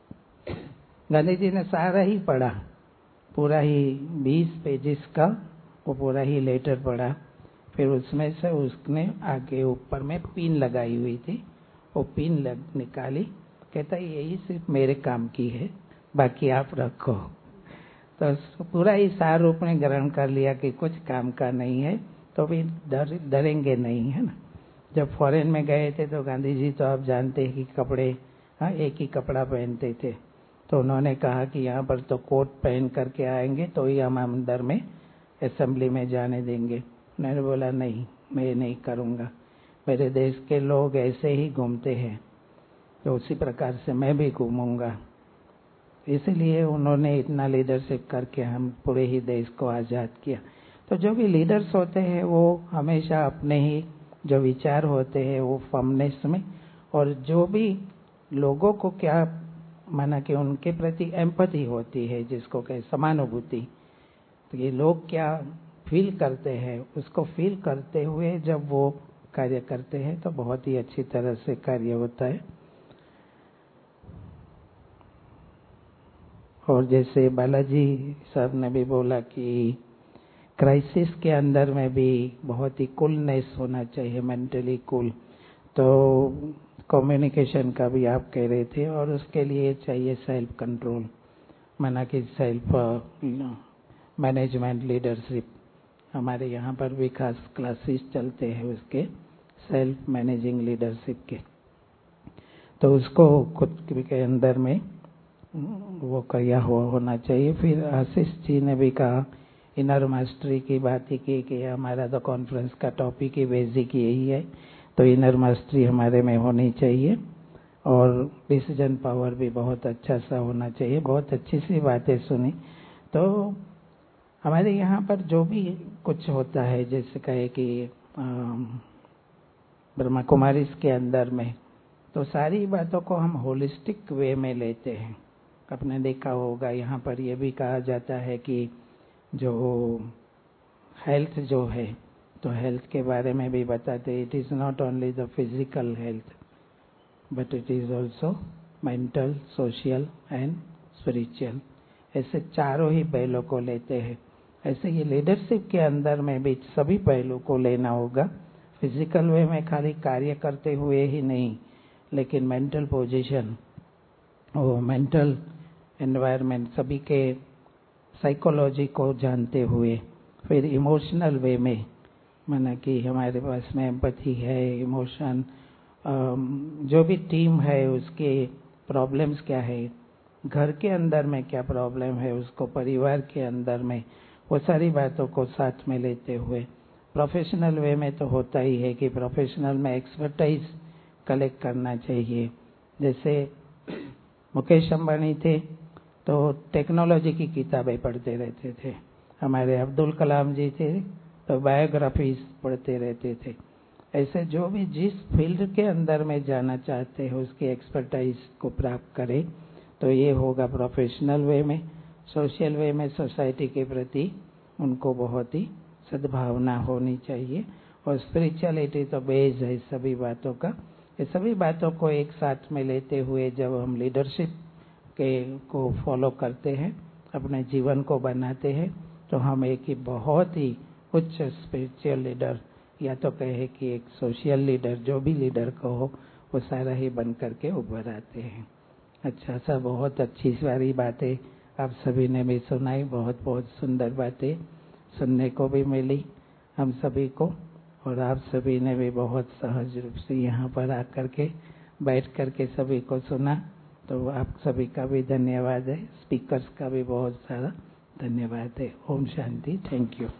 गांधी जी ने सारा ही पढ़ा, पूरा ही 20 पेजेस का वो पूरा ही लेटर पढ़ा। फिर उसमें से उसने आगे ऊपर में पिन लगाई हुई थी, वो पिन निकाली, कहता यही सिर्फ मेरे काम की है, बाकी आप रखो। तो पूरा ही सार रूप में ग्रहण कर लिया कि कुछ काम का नहीं है, तो भी डरेंगे नहीं, है ना। जब फॉरेन में गए थे तो गांधी जी तो आप जानते हैं कि कपड़े एक ही कपड़ा पहनते थे, तो उन्होंने कहा कि यहाँ पर तो कोट पहन करके आएंगे तो ही हम अंदर में असेंबली में जाने देंगे। उन्होंने बोला नहीं, मैं नहीं करूँगा, मेरे देश के लोग ऐसे ही घूमते हैं तो उसी प्रकार से मैं भी घूमूंगा। इसलिए उन्होंने इतना लीडरशिप करके हम पूरे ही देश को आज़ाद किया। तो जो भी लीडर्स होते हैं वो हमेशा अपने ही जो विचार होते हैं वो फर्मनेस में, और जो भी लोगों को क्या माना कि उनके प्रति एम्पैथी होती है, जिसको कहे समानुभूति, तो ये लोग क्या फील करते हैं उसको फील करते हुए जब वो कार्य करते हैं तो बहुत ही अच्छी तरह से कार्य होता है। और जैसे बालाजी साहब ने भी बोला कि क्राइसिस के अंदर में भी बहुत ही कूलनेस होना चाहिए, मेंटली कूल, तो कम्युनिकेशन का भी आप कह रहे थे, और उसके लिए चाहिए सेल्फ कंट्रोल, माना कि सेल्फ मैनेजमेंट लीडरशिप। हमारे यहाँ पर भी खास क्लासेस चलते हैं उसके सेल्फ मैनेजिंग लीडरशिप के, तो उसको खुद के अंदर में वो किया होना चाहिए। फिर आशीष जी ने भी कहा इनर मास्टरी की बात ही की कि हमारा तो कॉन्फ्रेंस का टॉपिक ही बेसिक यही है, तो इनर मास्टरी हमारे में होनी चाहिए और डिसीजन पावर भी बहुत अच्छा सा होना चाहिए। बहुत अच्छी सी बातें सुनी। तो हमारे यहाँ पर जो भी कुछ होता है, जैसे कहे कि ब्रह्मा कुमारीज के अंदर में, तो सारी बातों को हम होलिस्टिक वे में लेते हैं। आपने देखा होगा यहाँ पर यह भी कहा जाता है कि जो हेल्थ जो है, तो हेल्थ के बारे में भी बताते हैं, it is not only the physical health but it is also mental, social and spiritual. ऐसे चारों ही पहलू को लेते हैं। ऐसे ये लीडरशिप के अंदर में भी सभी पहलू को लेना होगा। फिजिकल वे में खाली कार्य करते हुए ही नहीं, लेकिन मेंटल पोजीशन और मेंटल एनवायरनमेंट सभी के साइकोलॉजी को जानते हुए, फिर इमोशनल वे में, माना कि हमारे पास में एम्पैथी है, इमोशन, जो भी टीम है उसके प्रॉब्लम्स क्या है, घर के अंदर में क्या प्रॉब्लम है उसको, परिवार के अंदर में, वो सारी बातों को साथ में लेते हुए। प्रोफेशनल वे में तो होता ही है कि प्रोफेशनल में एक्सपर्टाइज कलेक्ट करना चाहिए। जैसे मुकेश अंबानी थे तो टेक्नोलॉजी की किताबें पढ़ते रहते थे, हमारे अब्दुल कलाम जी थे तो बायोग्राफीज पढ़ते रहते थे। ऐसे जो भी जिस फील्ड के अंदर में जाना चाहते हैं उसकी एक्सपर्टाइज को प्राप्त करें तो ये होगा प्रोफेशनल वे में। सोशल वे में सोसाइटी के प्रति उनको बहुत ही सद्भावना होनी चाहिए। और स्पिरिचुअलिटी तो बेस है सभी बातों का। ये सभी बातों को एक साथ में लेते हुए जब हम लीडरशिप के को फॉलो करते हैं, अपने जीवन को बनाते हैं, तो हम एक ही बहुत ही उच्च स्पिरिचुअल लीडर, या तो कहे कि एक सोशल लीडर, जो भी लीडर कहो, वो सारा ही बन करके उभर आते हैं। अच्छा सा बहुत अच्छी सारी बातें आप सभी ने भी सुनाई। बहुत बहुत सुंदर बातें सुनने को भी मिली हम सभी को। और आप सभी ने भी बहुत सहज रूप से यहाँ पर आकर के बैठ करके सभी को सुना, तो आप सभी का भी धन्यवाद है। स्पीकर्स का भी बहुत सारा धन्यवाद है। ओम शांति। Thank you.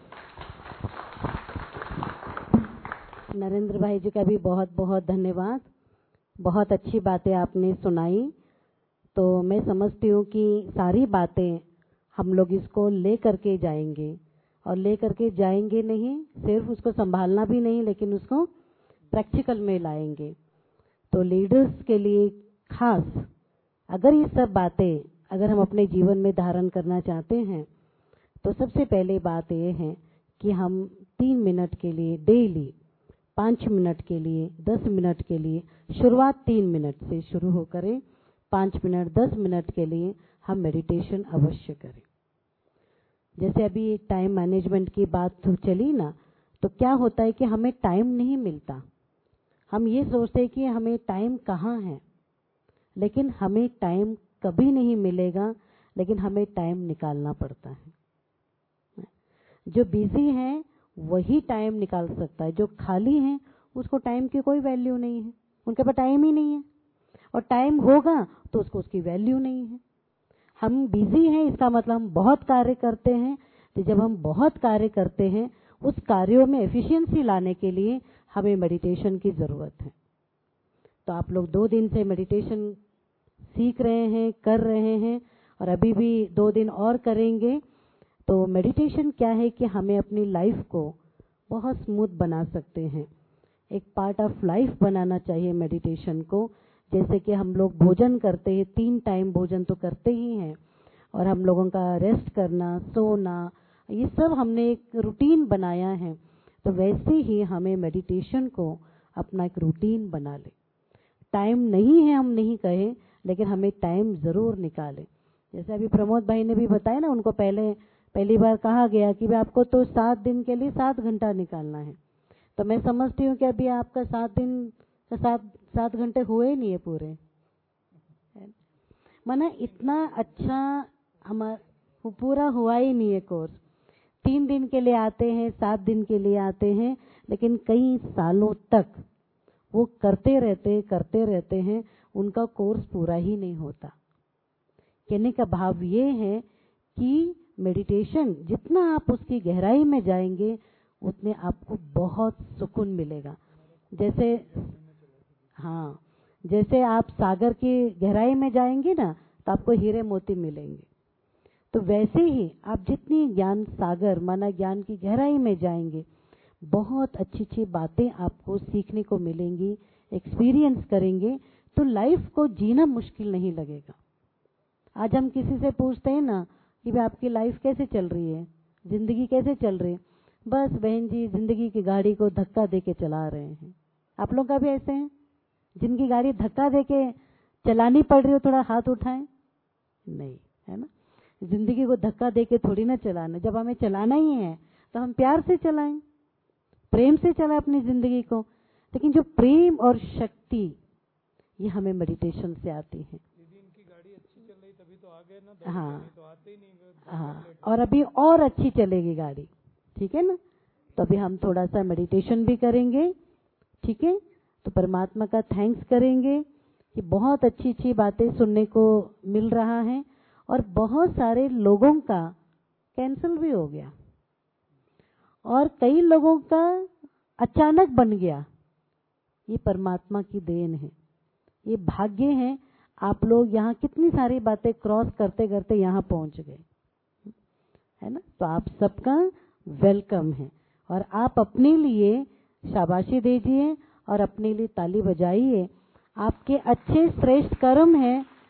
नरेंद्र भाई जी का भी बहुत बहुत धन्यवाद। बहुत अच्छी बातें आपने सुनाई। तो मैं समझती हूँ कि सारी बातें हम लोग इसको ले करके जाएंगे, और ले करके जाएंगे नहीं, सिर्फ उसको संभालना भी नहीं, लेकिन उसको प्रैक्टिकल में लाएंगे। तो लीडर्स के लिए खास अगर ये सब बातें अगर हम अपने जीवन में धारण करना चाहते हैं, तो सबसे पहले बात ये है कि हम 3 मिनट के लिए डेली, 5 मिनट के लिए, 10 मिनट के लिए, शुरुआत 3 मिनट से शुरू हो करें। 5 मिनट, 10 मिनट के लिए हम मेडिटेशन अवश्य करें। जैसे अभी टाइम मैनेजमेंट की बात तो चली ना, तो क्या होता है कि हमें टाइम नहीं मिलता। हम ये सोचते हैं कि हमें टाइम कहाँ है, लेकिन हमें टाइम कभी नहीं मिलेगा, लेकिन हमें टाइम निकालना पड़ता है। जो बिजी है वही टाइम निकाल सकता है, जो खाली है उसको टाइम की कोई वैल्यू नहीं है, उनके पास टाइम ही नहीं है। और टाइम होगा तो उसको उसकी वैल्यू नहीं है। हम बिजी हैं इसका मतलब हम बहुत कार्य करते हैं। तो जब हम बहुत कार्य करते हैं, उस कार्यों में एफिशिएंसी लाने के लिए हमें मेडिटेशन की जरूरत है। तो आप लोग 2 दिन से मेडिटेशन सीख रहे हैं, कर रहे हैं, और अभी भी 2 दिन और करेंगे। तो मेडिटेशन क्या है कि हमें अपनी लाइफ को बहुत स्मूथ बना सकते हैं। एक पार्ट ऑफ लाइफ बनाना चाहिए मेडिटेशन को। जैसे कि हम लोग भोजन करते हैं, 3 टाइम भोजन तो करते ही हैं, और हम लोगों का रेस्ट करना, सोना, ये सब हमने एक रूटीन बनाया है। तो वैसे ही हमें मेडिटेशन को अपना एक रूटीन बना ले। टाइम नहीं है हम नहीं कहे, लेकिन हमें टाइम जरूर निकाले। जैसे अभी प्रमोद भाई ने भी बताया ना, उनको पहली बार कहा गया कि भाई आपको तो 7 दिन के लिए 7 घंटा निकालना है। तो मैं समझती हूँ कि अभी आपका 7 दिन 7 घंटे हुए ही नहीं है पूरे। माना इतना अच्छा हमारा पूरा हुआ ही नहीं है कोर्स। 3 दिन के लिए आते हैं, 7 दिन के लिए आते हैं, लेकिन कई सालों तक वो करते रहते हैं, उनका कोर्स पूरा ही नहीं होता। कहने का भाव ये है कि मेडिटेशन जितना आप उसकी गहराई में जाएंगे, उतने आपको बहुत सुकून मिलेगा। जैसे आप सागर की गहराई में जाएंगे ना, तो आपको हीरे मोती मिलेंगे। तो वैसे ही आप जितनी ज्ञान सागर माना ज्ञान की गहराई में जाएंगे, बहुत अच्छी अच्छी बातें आपको सीखने को मिलेंगी, एक्सपीरियंस करेंगे, तो लाइफ को जीना मुश्किल नहीं लगेगा। आज हम किसी से पूछते हैं ना कि भाई आपकी लाइफ कैसे चल रही है, जिंदगी कैसे चल रही है, बस बहन जी जिंदगी की गाड़ी को धक्का देके चला रहे हैं। आप लोग का भी ऐसे हैं? जिनकी गाड़ी धक्का देके चलानी पड़ रही हो, थोड़ा हाथ उठाएं। नहीं, है ना? जिंदगी को धक्का देके थोड़ी ना चलाना। जब हमें चलाना ही है तो हम प्यार से चलाएं, प्रेम से चलाएं अपनी जिंदगी को। लेकिन जो प्रेम और शक्ति ये हमें मेडिटेशन से आती है। इनकी गाड़ी अच्छी चल रही तभी तो आगे ना, हाँ तो आते ही नहीं। हाँ, और अभी और अच्छी चलेगी गाड़ी, ठीक है ना? तो अभी हम थोड़ा सा मेडिटेशन भी करेंगे, ठीक है? तो परमात्मा का थैंक्स करेंगे कि बहुत अच्छी अच्छी बातें सुनने को मिल रहा है, और बहुत सारे लोगों का कैंसिल भी हो गया, और कई लोगों का अचानक बन गया। ये परमात्मा की देन है, ये भाग्य है। आप लोग यहाँ कितनी सारी बातें क्रॉस करते करते यहाँ पहुंच गए, है ना? तो आप सबका वेलकम है, और आप अपने लिए शाबाशी दीजिए और अपने लिए ताली बजाइए। आपके अच्छे श्रेष्ठ कर्म हैं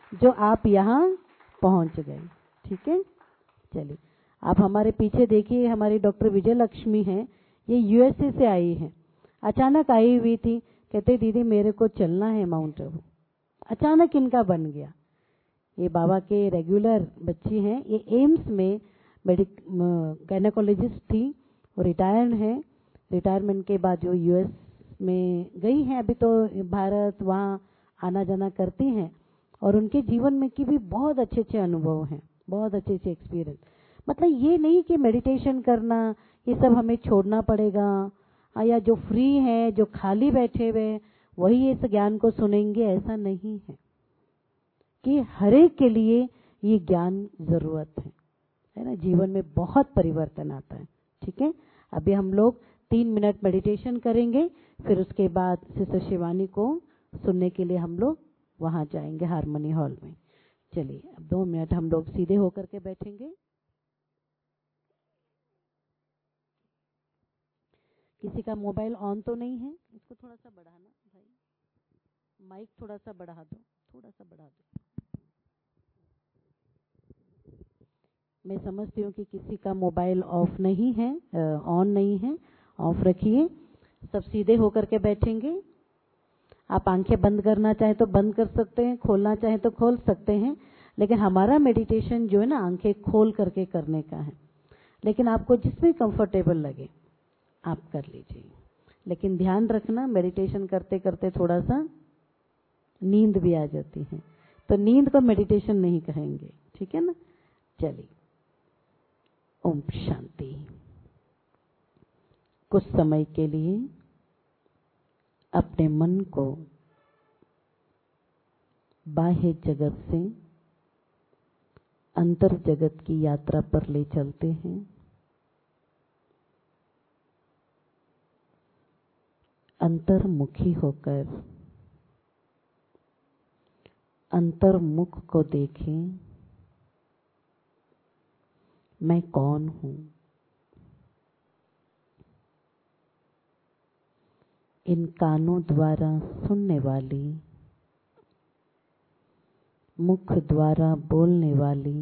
जो आप यहाँ पहुंच गए। ठीक है, चलिए आप हमारे पीछे देखिए, हमारी डॉक्टर विजय लक्ष्मी हैं, ये यूएसए से आई हैं, अचानक आई हुई थी, कहते दीदी मेरे को चलना है माउंट आबू। अचानक इनका बन गया। ये बाबा के रेगुलर बच्ची हैं, ये एम्स में गायनेकोलॉजिस्ट थी, वो रिटायर्ड हैं। रिटायरमेंट के बाद जो यूएस में गई हैं, अभी तो भारत वहाँ आना जाना करती हैं, और उनके जीवन में की भी बहुत अच्छे अच्छे अनुभव हैं, बहुत अच्छे अच्छे एक्सपीरियंस। मतलब ये नहीं कि मेडिटेशन करना ये सब हमें छोड़ना पड़ेगा, या जो फ्री है, जो खाली बैठे हुए वही इस ज्ञान को सुनेंगे, ऐसा नहीं है। कि हर एक के लिए ये ज्ञान जरूरत है ना। जीवन में बहुत परिवर्तन आता है। ठीक है, अभी हम लोग 3 मिनट मेडिटेशन करेंगे, फिर उसके बाद सिस्टर शिवानी को सुनने के लिए हम लोग वहां जाएंगे हारमोनी हॉल में। चलिए अब 2 मिनट हम लोग सीधे होकर के बैठेंगे। किसी का मोबाइल ऑन तो नहीं है? इसको थोड़ा सा बढ़ाना भाई, माइक थोड़ा सा बढ़ा दो, थोड़ा सा बढ़ा दो। मैं समझती हूँ कि किसी का मोबाइल ऑफ नहीं है, ऑन नहीं है, ऑफ रखिए। सब सीधे होकर के बैठेंगे। आप आंखें बंद करना चाहे तो बंद कर सकते हैं, खोलना चाहे तो खोल सकते हैं, लेकिन हमारा मेडिटेशन जो है ना आंखें खोल करके करने का है। लेकिन आपको जिसमें कंफर्टेबल लगे आप कर लीजिए, लेकिन ध्यान रखना मेडिटेशन करते करते थोड़ा सा नींद भी आ जाती है, तो नींद को मेडिटेशन नहीं कहेंगे। ठीक है ना, चलिए ओम शांति। कुछ समय के लिए अपने मन को बाह्य जगत से अंतर जगत की यात्रा पर ले चलते हैं। अंतर्मुखी होकर अंतर्मुख को देखें। मैं कौन हूँ? इन कानों द्वारा सुनने वाली, मुख द्वारा बोलने वाली,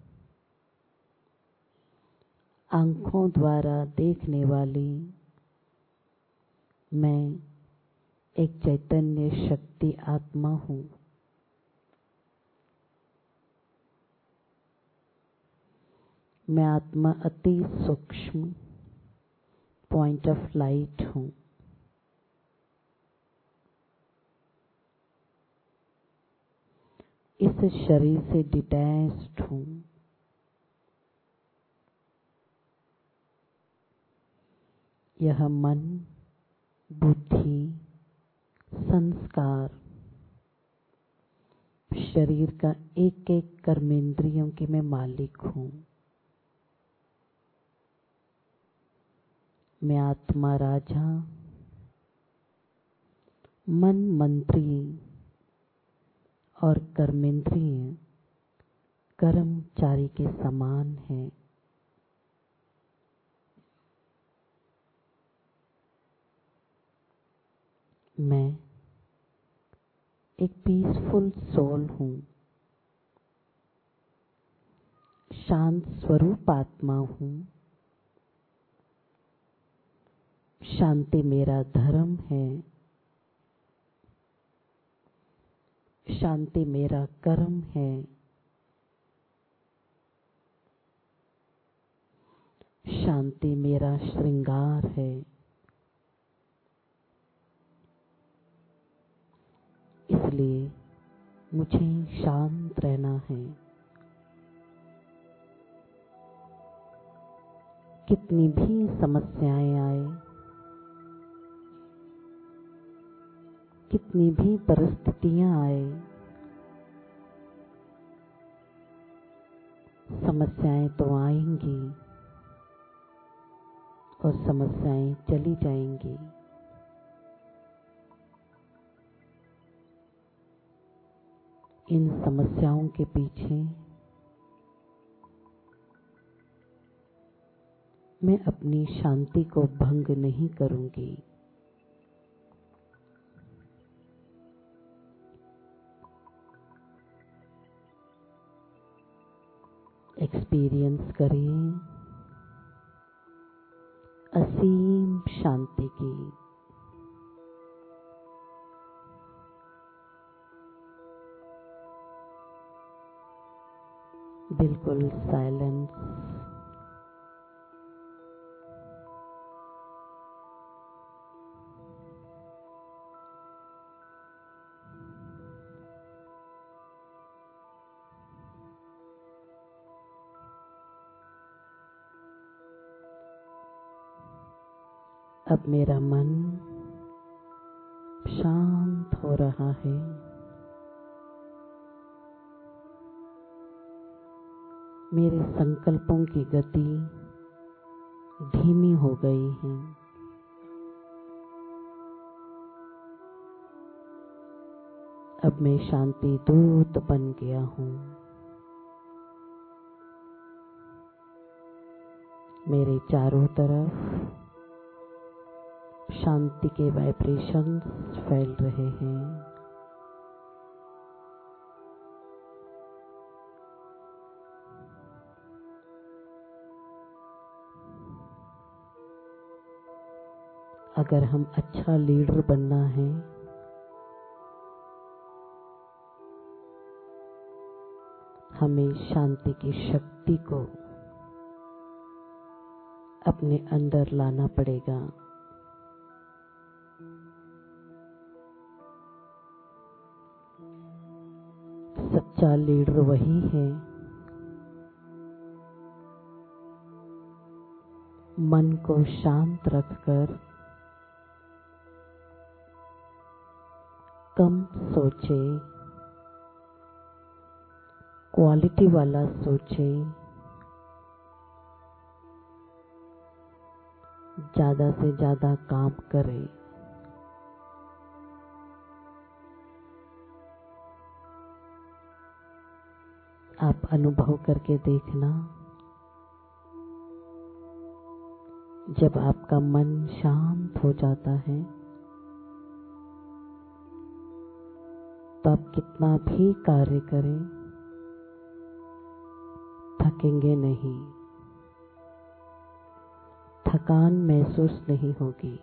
आंखों द्वारा देखने वाली मैं एक चैतन्य शक्ति आत्मा हूँ। मैं आत्मा अति सूक्ष्म पॉइंट ऑफ लाइट हूँ। इस शरीर से डिटैच्ड हूँ। यह मन, बुद्धि, संस्कार, शरीर का एक एक कर्मेंद्रियों की मैं मालिक हूँ। मैं आत्मा राजा, मन मंत्री और कर्मेंद्रिय कर्मचारी के समान है। मैं एक पीसफुल सोल हूँ, शांत स्वरूप आत्मा हूँ। शांति मेरा धर्म है, शांति मेरा कर्म है, शांति मेरा श्रृंगार है। इसलिए मुझे शांत रहना है। कितनी भी समस्याएं आए, कितनी भी परिस्थितियां आए, समस्याएं तो आएंगी और समस्याएं चली जाएंगी। इन समस्याओं के पीछे मैं अपनी शांति को भंग नहीं करूंगी। एक्सपीरियंस करिए असीम शांति की। बिल्कुल साइलेंस। अब मेरा मन शांत हो रहा है। मेरे संकल्पों की गति धीमी हो गई है। अब मैं शांति दूत बन गया हूँ। मेरे चारों तरफ शांति के वाइब्रेशंस फैल रहे हैं। अगर हम अच्छा लीडर बनना है हमें शांति की शक्ति को अपने अंदर लाना पड़ेगा। सच्चा लीडर वही है मन को शांत रखकर कम सोचे, क्वालिटी वाला सोचे, ज्यादा से ज्यादा काम करे। आप अनुभव करके देखना, जब आपका मन शांत हो जाता है तो आप कितना भी कार्य करें थकेंगे नहीं, थकान महसूस नहीं होगी।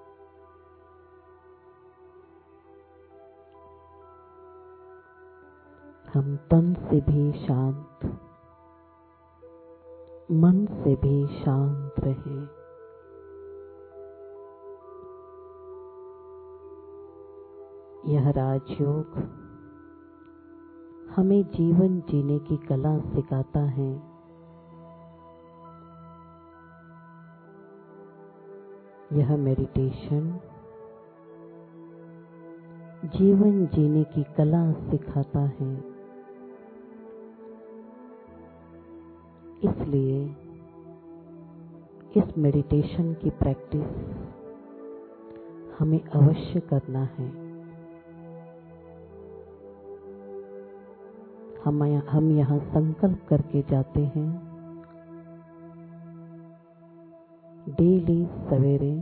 हम तन से भी शांत, मन से भी शांत रहे। यह राजयोग हमें जीवन जीने की कला सिखाता है। यह मेडिटेशन जीवन जीने की कला सिखाता है। इसलिए इस मेडिटेशन की प्रैक्टिस हमें अवश्य करना है। हम यहाँ संकल्प करके जाते हैं, डेली सवेरे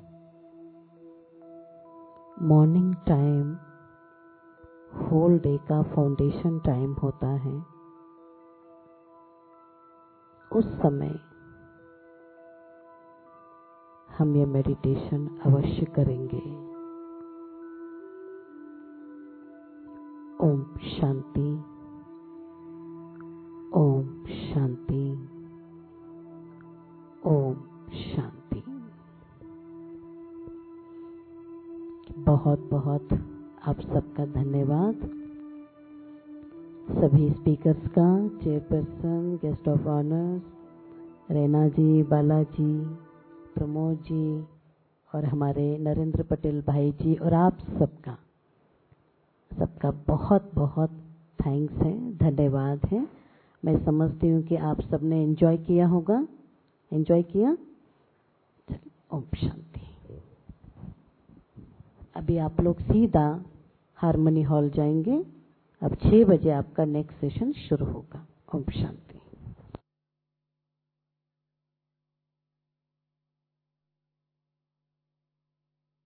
मॉर्निंग टाइम होल डे का फाउंडेशन टाइम होता है। उस समय हम ये मेडिटेशन अवश्य करेंगे। ओम शांति, ओम शांति, ओम शांति। बहुत बहुत आप सबका धन्यवाद। सभी स्पीकर्स का, chairperson, guest of honours, Raina ji, Balaji, Pramod ji और हमारे नरेंद्र पटेल भाई जी और आप सबका बहुत बहुत थैंक्स है, धन्यवाद है। मैं समझती हूँ कि आप सबने एंजॉय किया होगा। एंजॉय किया? ओम शांति। अभी आप लोग सीधा हारमोनी हॉल जाएंगे। अब 6 बजे आपका नेक्स्ट सेशन शुरू होगा। ओम शांति।